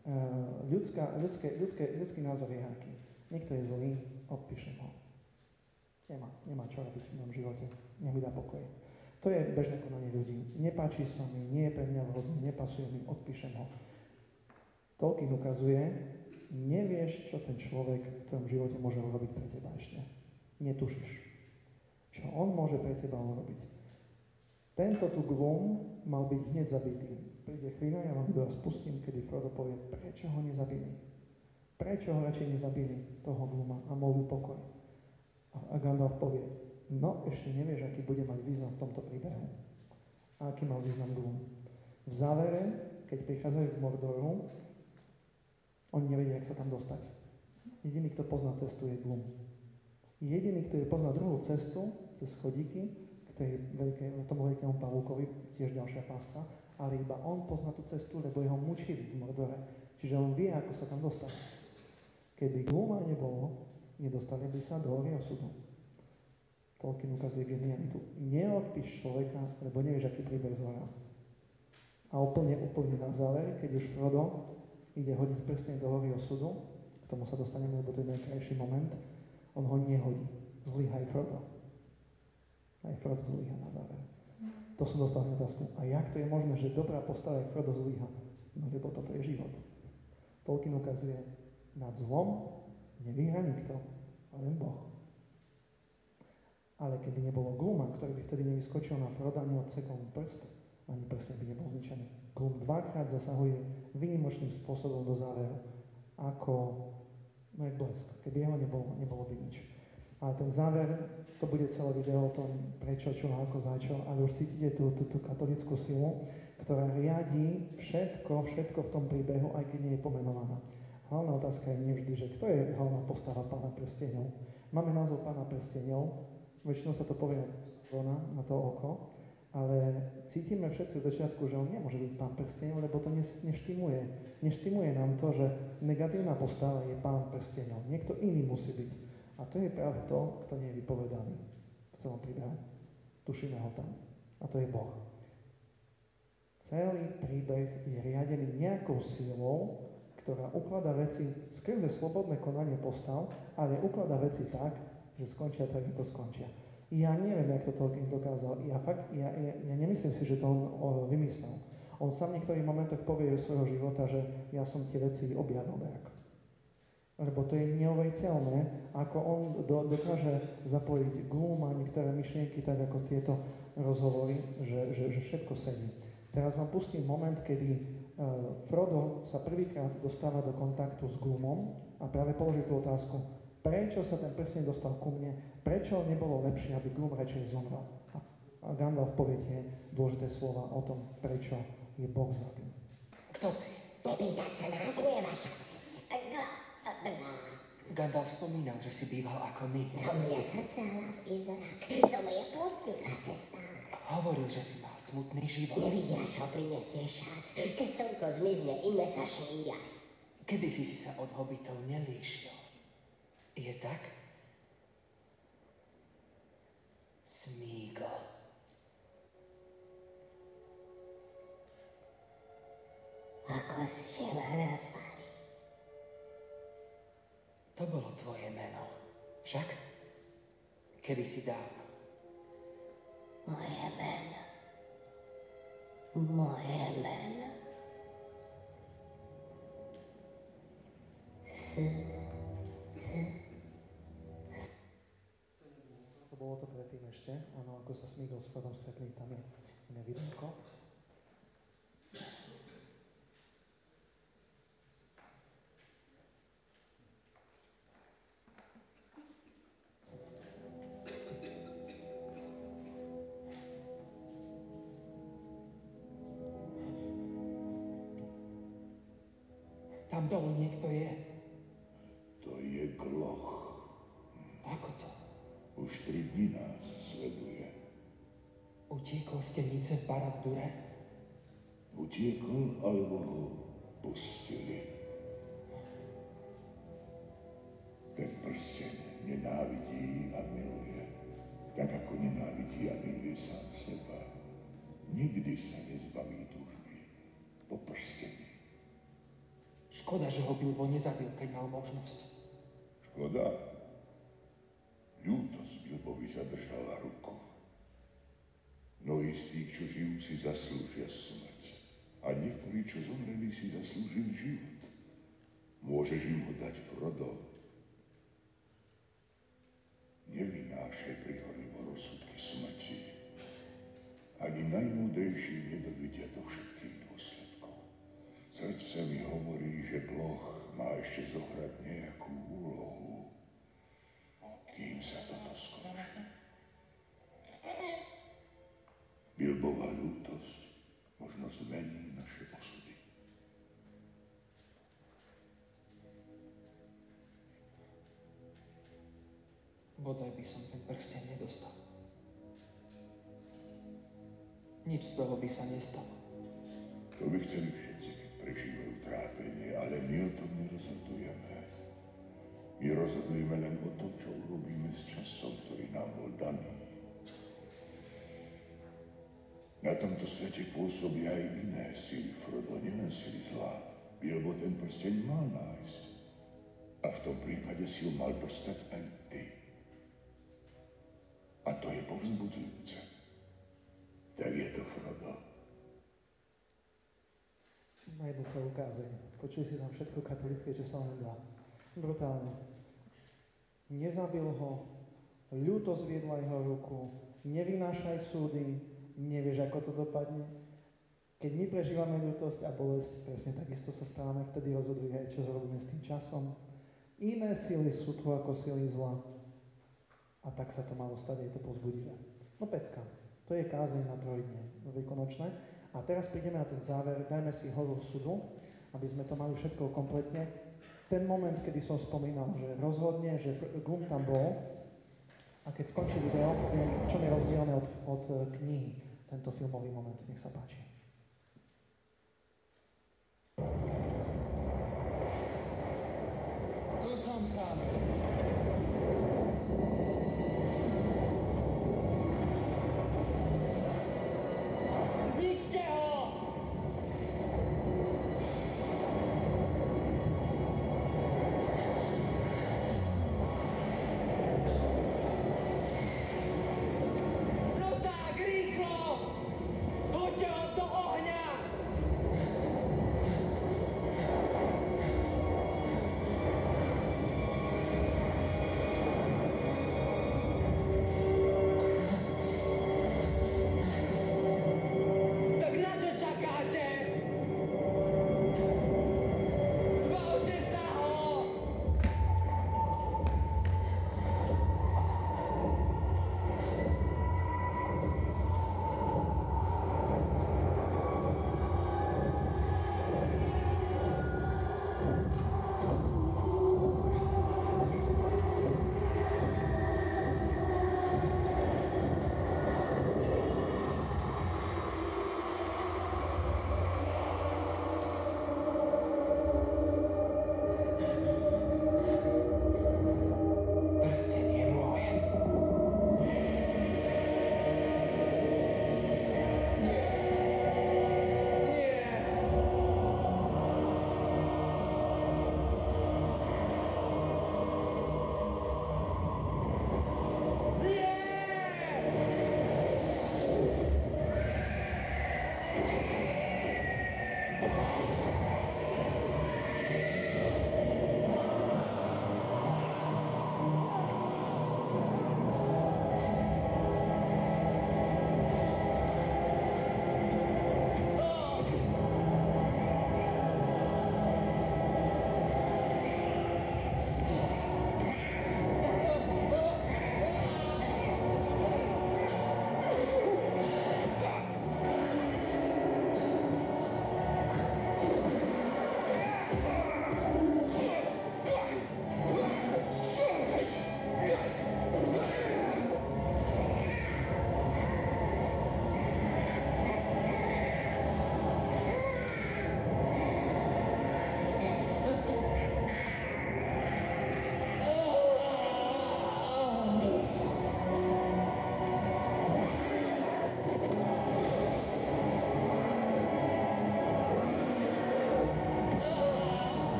Ľudský názor je aký. Niekto je zlý, odpíšem ho. Nemá čo robiť v mojom živote. Nech mi dá pokoj. To je bežné konanie ľudí. Nepáči sa mi, nie je pre mňa vhodný, nepasuje mi, odpíšem ho. Tolkien ukazuje, nevieš, čo ten človek v tvojom živote môže urobiť pre teba ešte. Netušíš, čo on môže pre teba urobiť. Tento tu Glum mal byť hneď zabitý. Príde chvíľa, ja vám teraz pustím, kedy Frodo povie, prečo ho nezabili. Prečo ho radšej nezabili, toho Gluma, a mohli pokoj. A Gandalf povie, no ešte nevieš, aký bude mať význam v tomto príbehu. A aký mal význam Glum. V závere, keď prichádzajú k Mordoru, oni nevedia, jak sa tam dostať. Jediný, kto pozná cestu, je Glum. Jediný, ktorý pozná druhú cestu, cez chodíky, k tomu veľkému pavúkovi, tiež ďalšia pasa, ale iba on pozná tú cestu, lebo jeho mučili v Mordore. Čiže on vie, ako sa tam dostať. Keby Gluma nebolo, nedostali by sa do hory osudu. Tolkien ukazuje genialitu. Neodpíš človeka, lebo nevieš, aký príbeh zhora. A úplne na záver, keď už Frodo ide hodiť prsteň do hory osudu, k tomu sa dostaneme, lebo to je najkrajší moment, on ho nehodí. Zlyhaj Frodo. Aj Frodo zlyha na záver. To som dostal na otázku. A jak to je možné, že dobrá postava je Frodo zlyha? No lebo toto je život. Tolkien ukazuje, nad zlom nevyhrá nikto, len Boh. Ale keby nebolo Gluma, ktorý by vtedy nevyskočil na Froda, neodsekol mu prst, ani prsteň by nebol zničený. Glum dvakrát zasahuje výnimočným spôsobom do záveru. Ako blesk. Keby jeho nebolo by nič. Ale ten záver, to bude celé video o tom, prečo, čo, ako, začo, ale už cítite tú katolickú silu, ktorá riadi všetko v tom príbehu, aj keď nie je pomenovaná. Hlavná otázka je nevždy, že kto je hlavná postava Pána prsteňov. Máme názov Pána prsteňov, väčšinou sa to povie na to oko, ale cítime všetci v začiatku, že on nemôže byť Pán prsteňov, lebo to neštimuje. Neštimuje nám to, že negatívna postava je Pán prsteňov. Niekto iný musí byť. A to je práve to, kto nie je vypovedaný v celom príbehu. Tušíme ho tam. A to je Boh. Celý príbeh je riadený nejakou silou, ktorá ukladá veci skrze slobodné konanie postav, ale ukladá veci tak, že skončia tak, ako skončia. Ja neviem, jak to Tolkien dokázal. Ja nemyslím si, že to on vymyslel. On sám v niektorých momentoch povie svojho života, že ja som tie veci objavil nejak. Lebo to je neuveriteľné, ako on dokáže zapojiť glum a niektoré myšlienky, tak ako tieto rozhovory, že všetko sedí. Teraz vám pustím moment, kedy Frodo sa prvýkrát dostáva do kontaktu s Glumom a práve položí tú otázku, prečo sa ten prsteň dostal ku mne, prečo nebolo lepšie, aby Glum radšej zomrel. A Gandalf povie tie dôležité slova o tom, prečo je Boh zabil. Kto si? Nepýtať sa nás nie vaša Gandalf spomínal, že si býval ako my. Zomrie srdce, hlas i zrak, zomrie putník na cestách. Hovoril, že si mal smutný život. Nevidiaš ho, prinesieš čas, keď slnko zmizne, ime sa šíjas. Kedy si sa od hobitov nelíšil. Je tak? Smígo. Ako ste ma nazvali? To bolo tvoje meno. Však? Kedysi dávno. Moje meno. Moje meno. To bolo to predtým ešte. Áno, ako sa Smigol s Frodom stretli, tam je iné videjko. Tam dolu niekto je. To je Gloch. Ako to? Už 3 dní nás sleduje. Utiekol z temnice v Barad-dûre? Utiekol, alebo ho pustili. Ten prsteň nenávidí a miluje. Tak ako nenávidí a miluje sám seba. Nikdy sa nezbaví túžby po prstení. Škoda, že ho Bilbo nezabil, keď mal možnosť. Škoda? Ľútosť Bilbovi zadržala ruku. Mnohí z tých, čo žijú, si zaslúžia smrť. A niektorí, čo zomreli, si zaslúžili život. Môžeš im ho dať, Frodo. Nevynášaj prihorlivo rozsudky smrti. Ani najmúdrejší nedovidia do všetkých dôsledkov. Srdce mi hovorí, že Gloch má ešte zohrať nejakú úlohu, kým sa toto skončí. Bilbova ľútosť možno zmení naše osudy. Bodaj by som ten prsteň nedostal. Nič z toho by sa nestalo. To by chceli všetci, keď prežívajú trápenie, ale my o tom nerozhodujeme. My rozhodujeme len o tom, čo urobíme s časom, ktorý nám bol daný. Na tomto svete pôsobia aj iné sily, Frodo, nielen sily zla. Bilbo ten prsteň mal nájsť. A v tom prípade si ho mal dostať aj ty. A to je povzbudzujúce. Tak je to, Frodo. Na jednu celú kázeň. Počuli si tam všetko katolické, čo sa len dá. Brutálne. Nezabil ho, ľúto zviedla jeho ruku, nevynášaj súdy, nevieš, ako to dopadne. Keď my prežívame ľútosť a bolesť, presne takisto sa správame, vtedy rozhoduje aj, čo zrobíme s tým časom. Iné sily sú tu ako sily zla. A tak sa to malo stať, je to povzbudivé. No pecka, to je kázeň na 3 dne veľkonočné. A teraz prídeme na ten záver, dajme si horu sudu, aby sme to mali všetko kompletne. Ten moment, kedy som spomínal, že rozhodne, že Glum tam bol, a keď skončí video, viem, čo je rozdielne od knihy, tento filmový moment. Nech sa páči. Tu som sám. Zničte ho!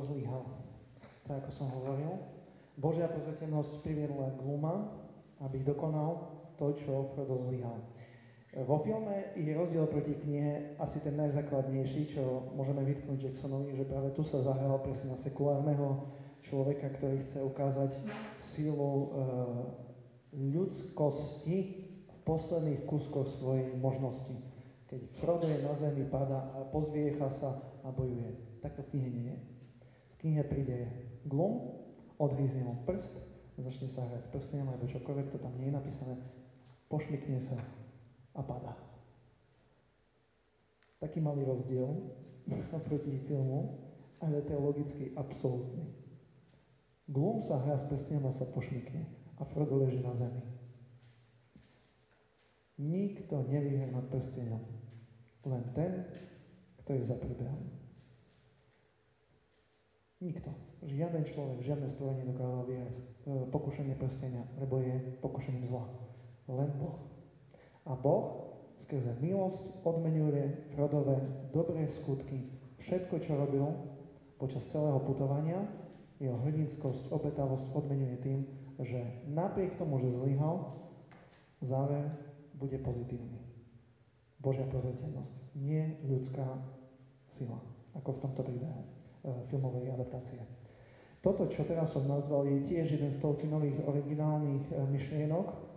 zlyhal. Tak ako som hovoril, Božia prozreteľnosť priviedla Gluma, aby dokonal to, čo Frodo zlyhal. Vo filme je rozdiel proti knihe asi ten najzákladnejší, čo môžeme vytknúť Jacksonovi, že práve tu sa zahral presne na sekulárneho človeka, ktorý chce ukázať sílu ľudskosti v posledných kúskoch svojej možnosti. Keď Frodo je na zemi, padá a pozviecha sa a bojuje. Tak to v knihe nie je. V knihe príde Glum, odhrízne mu prst, začne sa hrať s prstenom alebo čokoľvek, to tam nie je napísané, pošmykne sa a padá. Taký malý rozdiel oproti filmu, ale teologicky absolútny. Glum sa hrá s prstenom a sa pošmykne a Frodo leží na zemi. Nikto nevyhra nad prstenom, len ten, kto je za príbehom. Nikto. Žiaden človek, žiadne stvorenie dokázal vyhrať pokušenie prstenia, lebo je pokušením zla. Len Boh. A Boh skrze milosť odmenuje Frodové dobré skutky. Všetko, čo robil počas celého putovania, jeho hrdinskosť, obetavosť odmenuje tým, že napriek tomu, že zlyhal, záver bude pozitívny. Božia prozreteľnosť, nie ľudská sila, ako v tomto príbehu filmovej adaptácie. Toto, čo teraz som nazval, je tiež jeden z Tolkienových originálnych myšlienok,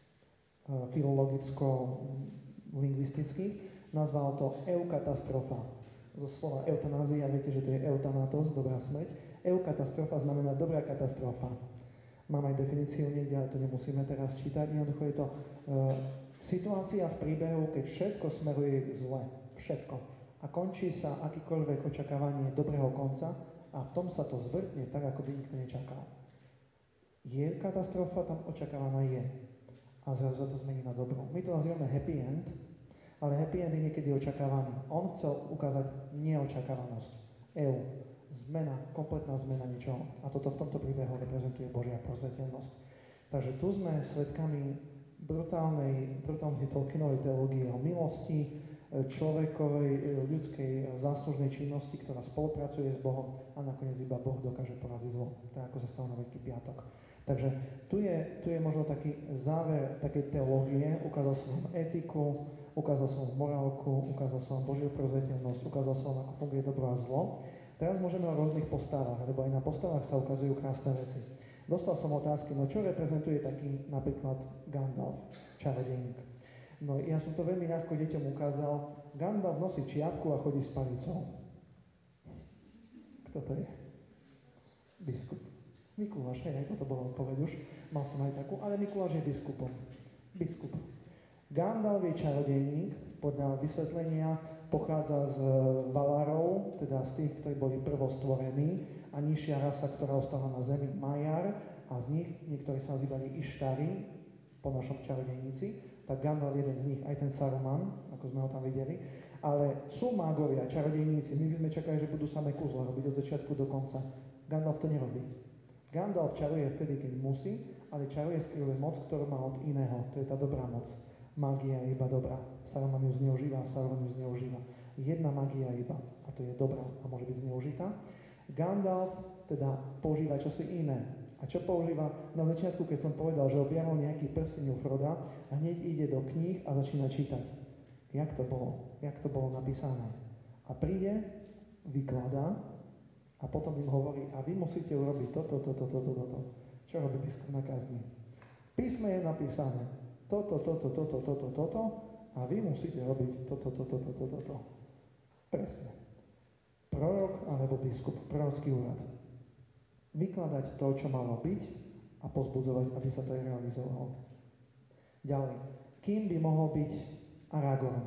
filologicko-lingvistických. Nazval to eukatastrofa. Zo slova eutanázia, viete, že to je eutanatos, dobrá smrť. Eukatastrofa znamená dobrá katastrofa. Mám aj definíciu niekde, ale to nemusíme teraz čítať. Jednoducho je to situácia v príbehu, keď všetko smeruje k zle. Všetko. A končí sa akýkoľvek očakávanie dobrého konca a v tom sa to zvrtne tak, ako by nikto nečakal. Je katastrofa, tam očakávaná je. A zrazu sa to zmení na dobro. My to nazývame happy end, ale happy end je niekedy očakávaný. On chcel ukázať neočakávanosť. Zmena, kompletná zmena niečoho. A toto v tomto príbehu reprezentuje Božia prozreteľnosť. Takže tu sme svedkami brutálnej Tolkienovej teológie o milosti, človekovej, ľudskej záslužnej činnosti, ktorá spolupracuje s Bohom a nakoniec iba Boh dokáže poraziť zlo. Tak ako sa stalo na Veľký piatok. Takže tu je možno taký záver takej teológie. Ukázal som vám etiku, ukázal som vám morálku, ukázal som vám Božiu prozreteľnosť, ukázal som vám, ako funguje dobro a zlo. Teraz môžeme o rôznych postavách, lebo aj na postavách sa ukazujú krásne veci. Dostal som otázky, no čo reprezentuje taký napríklad Gandalf, čarodejník. No ja som to veľmi ľahko deťom ukázal. Gandalf nosí čiapku a chodí s palicou. Kto to je? Biskup. Mikuláš, aj toto bola odpoveď už. Mal som aj takú, ale Mikuláš je biskupom. Biskup. Gandalf je čarodejník, podľa vysvetlenia pochádza z Valarov, teda z tých, ktorí boli prvostvorení, a nižšia rasa, ktorá ostala na zemi, Majar, a z nich niektorí sa nazývali Ištári, po našom čarodejníci, tak Gandalf je jeden z nich, aj ten Saruman, ako sme ho tam videli, ale sú mágovia, čarodejníci, my by sme čakali, že budú samé kúzla robiť od začiatku do konca. Gandalf to nerobí. Gandalf čaruje vtedy, keď musí, ale čaruje skrze moc, ktorú má od iného. To je tá dobrá moc. Mágia je iba dobrá. Saruman ju zneužíva, Sauron ju zneužíva. Jedna mágia iba, a to je dobrá a môže byť zneužitá. Gandalf teda používa čosi iné. A čo používa? Na začiatku, keď som povedal, že objavil nejaký prsteň u Froda, a hneď ide do kníh a začína čítať. Jak to bolo? Jak to bolo napísané? A príde, vykladá a potom im hovorí, a vy musíte urobiť toto. Čo robí biskup na kázni? V písme je napísané toto a vy musíte robiť toto. Presne. Prorok alebo biskup, prorocký úrad. Vykladať to, čo malo byť a pozbudzovať, aby sa to aj realizovalo. Ďalej. Kým by mohol byť Aragorn?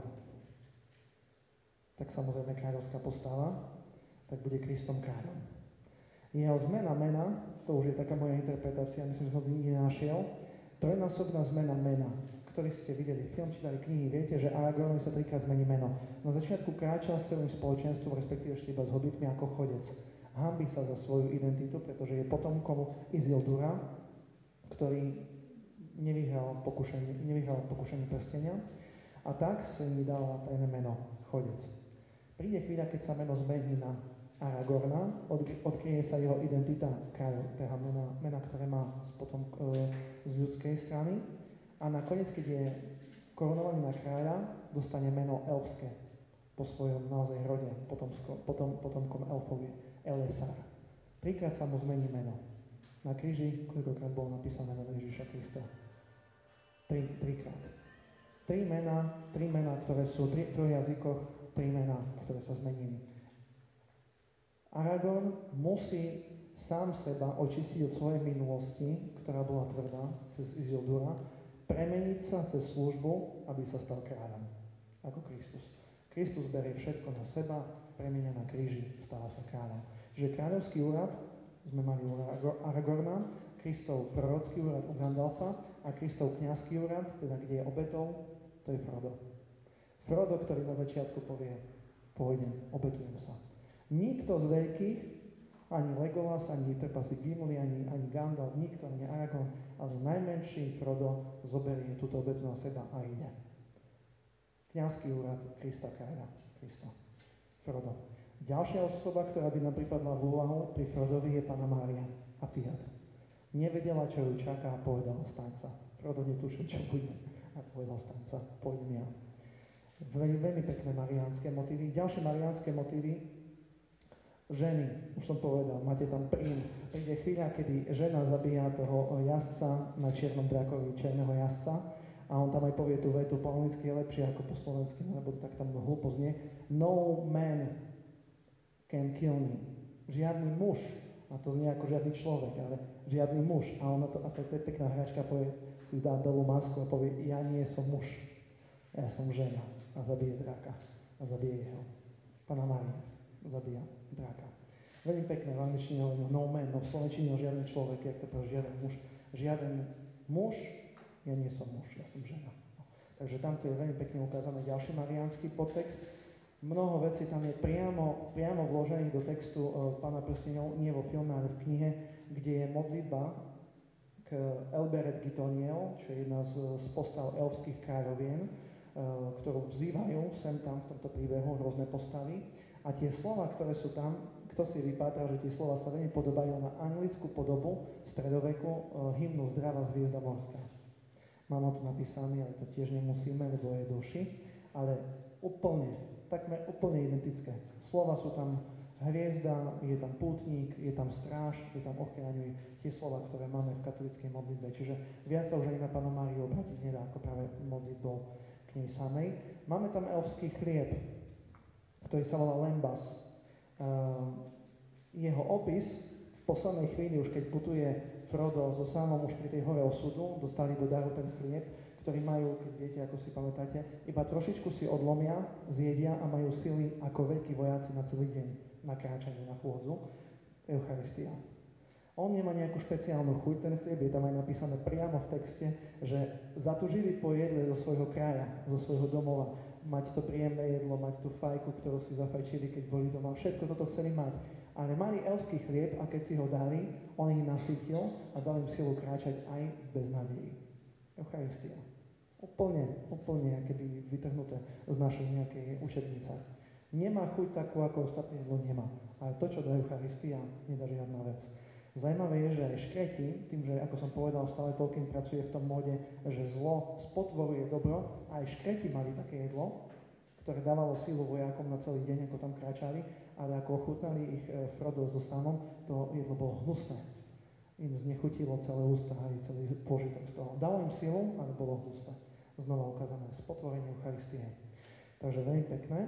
Tak samozrejme kráľovská postava, tak bude Kristom kráľom. Jeho zmena mena, to už je taká moja interpretácia, myslím, že som to nikde nenašiel, trojnásobná zmena mena. Ktorí ste videli film, čítali knihy, viete, že Aragornovi sa 3-krát zmení meno. Na začiatku kráča s celým spoločenstvom, respektíve ešte iba s hobitmi ako chodec. Hanbí sa za svoju identitu, pretože je potomkom Isildura, ktorý nevyhral pokušenie prstenia, a tak sa im dáva tajné meno chodec. Príde chvíľa, keď sa meno zmení na Aragorna, odkryje sa jeho identita kráľov, teda mena, ktoré má potom z ľudskej strany. A nakoniec, keď je korunovaný na kráľa, dostane meno elfské po svojom naozaj rode, potomkom elfovi, Elessar. 3-krát sa mu zmení meno. Na kríži, koľkokrát bolo napísané meno Ježiša Krista? 3-krát. 3 mená, ktoré sú v 3 jazykoch, 3 mená, ktoré sa zmenili. Aragorn musí sám seba očistiť od svojej minulosti, ktorá bola tvrdá, cez Isildura, premeniť sa cez službu, aby sa stal kráľom, ako Kristus. Kristus berie všetko na seba, premenia na kríži, stáva sa kráľom. Čiže kráľovský úrad sme mali u Aragorna, Kristov prorocký úrad u Gandalfa a Kristov kňazský úrad, teda kde je obetou, to je Frodo. Frodo, ktorý na začiatku povie, pôjdem, obetujem sa. Nikto z veľkých, ani Legolas, ani Trpasy Gimli, ani Gandalf, nikto, ani Aragorn, ale najmenší Frodo zoberie túto obetu na seba a ide. Kňazský úrad Krista kráľa, Krista. Frodo. Ďalšia osoba, ktorá by nám pripadla v úvahu pri Frodovi, je Panna Mária a Fiat. Nevedela, čo ju čaká a povedala, staň sa. Frodo netušil, čo bude a povedal, staň sa, pôjdem ja. Veľmi pekné mariánske motívy. Ďalšie mariánske motívy. Ženy, už som povedal, máte tam príjm. Príde chvíľa, kedy žena zabíja toho jazdca na čiernom drakovi, čierneho jazdca a on tam aj povie tú vetu, po anglicky je lepšie ako po slovensky, lebo to tak tam hlúpo znie. No man can kill me. Žiadny muž, a to znie ako žiadny človek, ale žiadny muž. A ona to, a to je pekná hračka, povie, si dá dolu masku a povie, ja nie som muž, ja som žena. A zabije draka. A zabije jeho. Panna Mária zabíja draka. Veľmi pekné, v angličtine no man, no v slovenčine žiaden človek, jak to povie, žiaden muž, ja nie som muž, ja som žena. No. Takže tamto je veľmi pekne ukázané ďalší mariánsky podtext. Mnoho vecí tam je priamo vložených do textu Pána prsteňov, nie vo filme, ale v knihe, kde je modlitba k Elbereth Gittoniel, čo je jedna z postav elfských kráľovien, ktorú vzývajú sem tam v tomto príbehu rôzne postavy. A tie slova, ktoré sú tam, kto si vypátral, že tie slova sa veľmi podobajú na anglickú podobu stredoveku hymnu Zdravá zviezda morská. Mám to napísané, ale to tiež nemusíme, lebo je dlhší, ale takmer úplne identické. Slova sú tam hviezda, je tam pútnik, je tam stráž, je tam ochraňuj, tie slova, ktoré máme v katolíckej modlitbe. Čiže viac sa už aj na Pannu Máriu obrátiť nedá, ako práve modlitbou k nej samej. Máme tam elfský chlieb, ktorý sa volá lembas. Jeho opis v poslednej chvíli, už keď putuje Frodo so Sámom už pri tej hore osudu, dostali do daru ten chlieb, ktorý majú, keď viete, ako si pamätáte, iba trošičku si odlomia, zjedia a majú sily ako veľkí vojaci na celý deň na kráčanie, na chôdzu. Eucharistia. On nemá nejakú špeciálnu chuť, ten chlieb, je tam aj napísané priamo v texte, že zatúžili po jedle zo svojho kraja, zo svojho domova, mať to príjemné jedlo, mať tú fajku, ktorú si zafajčili, keď boli doma. Všetko toto chceli mať. Ale mali elfský chlieb a keď si ho dali, on ich nasýtil a dal im silu kráčať aj v beznadeji. Eucharistia. Úplne keby vytrhnuté z našej nejakej učebnice. Nemá chuť takú, ako ostatné jedlo nemá. Ale to, čo dá Eucharistia, nedá žiadna vec. Zajímavé je, že aj škreti, tým, že, ako som povedal, stále Tolkien pracuje v tom móde, že zlo spotvoruje dobro, a aj škreti mali také jedlo, ktoré dávalo sílu vojakom na celý deň, ako tam kráčali, ale ako ochutnali ich Frodo so Samom, to jedlo bolo hnusné. Im znechutilo celé ústa aj celý požitok z toho. Dalo im silu, ale bolo hnusné. Znova ukázané spotvorenie Eucharistie. Takže veľmi pekné.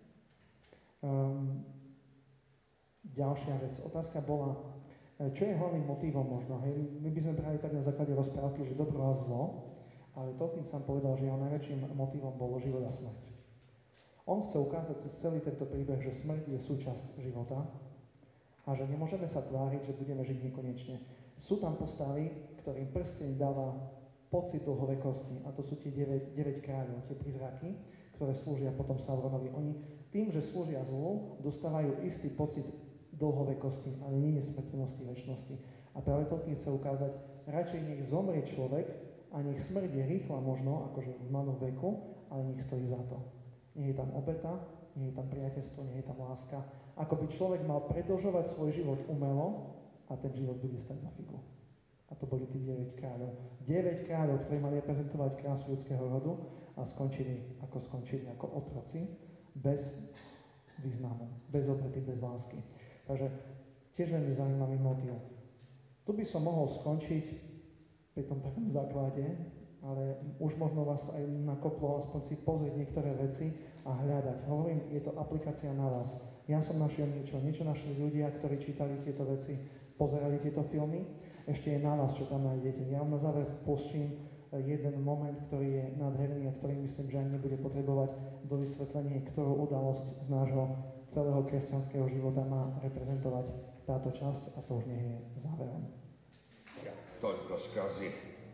Ďalšia vec. Otázka bola, čo je hlavným motívom možno. Hej? My by sme brali tak na základe rozprávky, že dobro a zlo, ale Tolkien sám povedal, že jeho najväčším motívom bolo život a smrť. On chce ukázať cez celý tento príbeh, že smrť je súčasť života a že nemôžeme sa tváriť, že budeme žiť nekonečne. Sú tam postavy, ktorým prsteň dáva pocit dlhovekosti, a to sú tie 9 kráľov, tie prizraky, ktoré slúžia potom Sauronovi. Oni tým, že slúžia zlu, dostávajú istý pocit dlhovekosti, ale nie nesmrteľnosti, večnosti. A práve Tolkien chce ukázať, radšej nech zomrie človek a nech smrť je rýchla možno, akože v mladom veku, ale nech stojí za to. Nie je tam obeta, nie je tam priateľstvo, nie je tam láska ako by človek mal predĺžovať svoj život umelo a ten život bude stať za figu. A to boli tí 9 kráľov. 9 kráľov, ktorí mali reprezentovať krásu ľudského rodu a skončili, ako otroci, bez významu, bez obrety, bez lásky. Takže tiež veľmi zaujímavý motív. Tu by som mohol skončiť pri tom takom základe, ale už možno vás aj nakoplo aspoň si pozrieť niektoré veci a hľadať. Hovorím, je to aplikácia na vás. Ja som našiel niečo našli ľudia, ktorí čítali tieto veci, pozerali tieto filmy. Ešte je na vás, čo tam nájdete. Ja vám na záver pustím jeden moment, ktorý je nádherný a ktorý myslím, že ani nebude potrebovať do vysvetlenia, ktorú udalosť z nášho celého kresťanského života má reprezentovať táto časť a to už nie je záverom. Toľko skazy.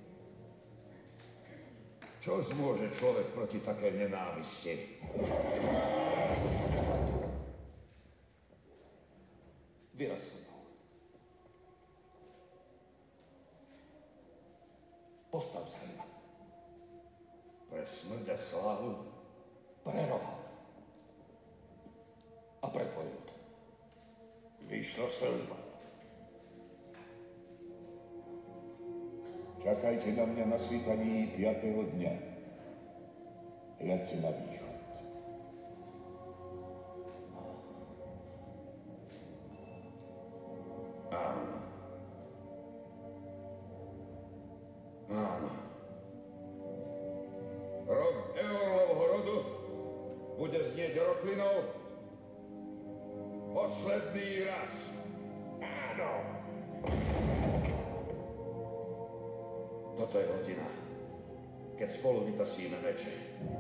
Čo zmôže človek proti takej nenávisti? Vyraz so mnou. Postav sa iba. Pre smrť a slávu? Pre roha. A pre tvoj ľud. Vyšlo slnko. Čakajte na mňa na svítaní 5. dňa. Hľadte na východ. Áno. Áno. Roh Eorlovho rodu bude znieť roklinou posledný raz. Áno. Toto je hodina, keď spolu vytasíme meče.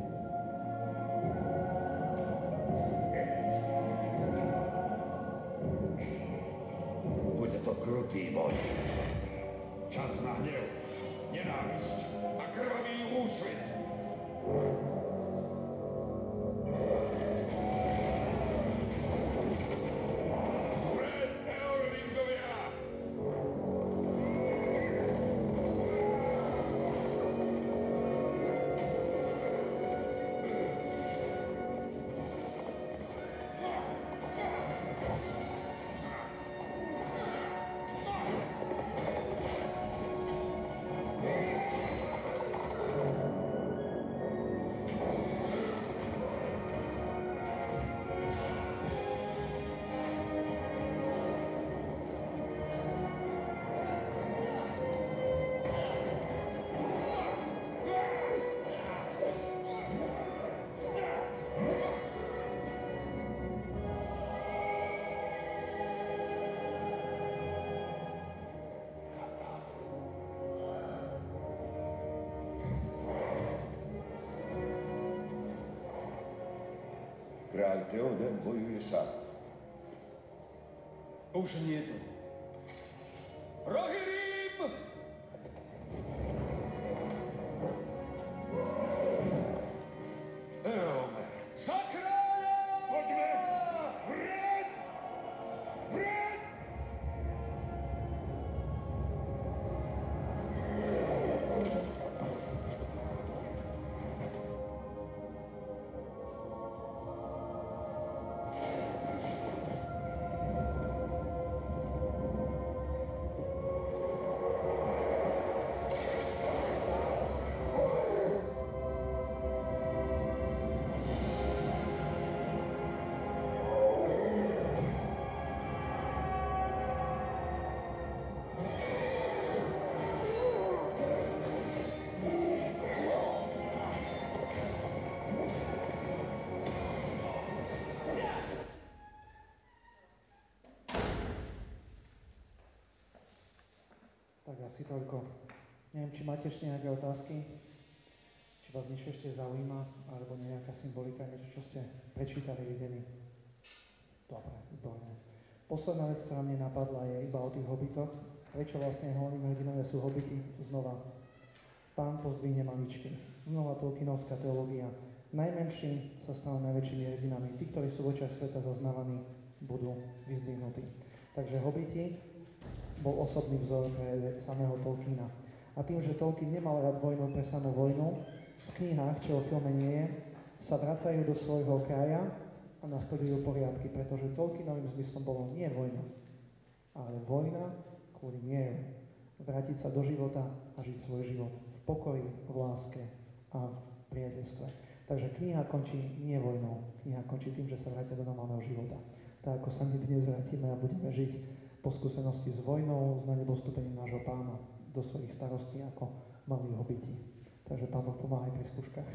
Bude to krutý boj. Čas na hnev, nenávisť a krvavý úsvit. Pred Eorlingovia! Kráľ Teoden bojuje sám. Už nie je to. Rohirrim! Eomer! Za kráľa! Poďme! Vred! Vred! Tak asi toľko. Neviem, či máte ešte nejaké otázky, či vás niečo ešte zaujíma, alebo nejaká symbolika, niečo, čo ste prečítali, videli. Dobre, výborne. Posledná vec, ktorá mne napadla, je iba o tých hobitoch. Prečo vlastne hlavnými hrdinové sú hobity? Znova. Pán pozdvihne maličky. Znova Tolkienovská teológia. Najmenší sa stanú najväčšími hrdinami. Tí, ktorí sú v očiach sveta zaznávaní, budú vyzdvihnutí. Takže hobiti bol osobný vzor pre samého Tolkiena. A tým, že Tolkien nemal rád vojnu pre samú vojnu, v knihách, čo o filme nie je, sa vracajú do svojho kraja a nasledujú poriadky, pretože Tolkienovým zmyslom bolo nie vojna, ale vojna kvôli mieru. Vrátiť sa do života a žiť svoj život v pokoji, v láske a v priateľstve. Takže kniha končí nie vojnou, kniha končí tým, že sa vrátia do normálneho života. Tak ako sa my dnes vrátime a budeme žiť po skúsenosti s vojnou, s nanebostúpením nášho Pána do svojich starostí ako malí hobiti. Takže Pán Boh pomáhaj pri skúškach.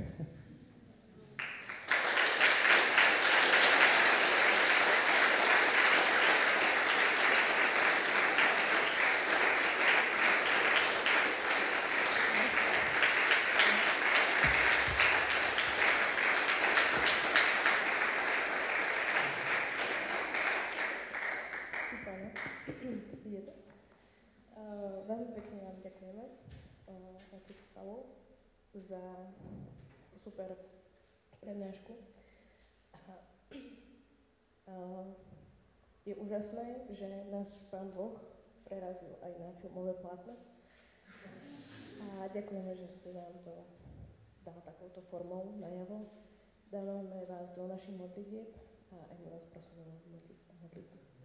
Veľmi pekne vám ďakujeme, otec Pavol, za super prednášku. Je úžasné, že náš Pán Boh prerazil aj na filmové plátno. A ďakujeme, že ste nám to dal takouto formou najavo. Dávame vás do našich modlitieb a aj my vás prosíme o modlitbu.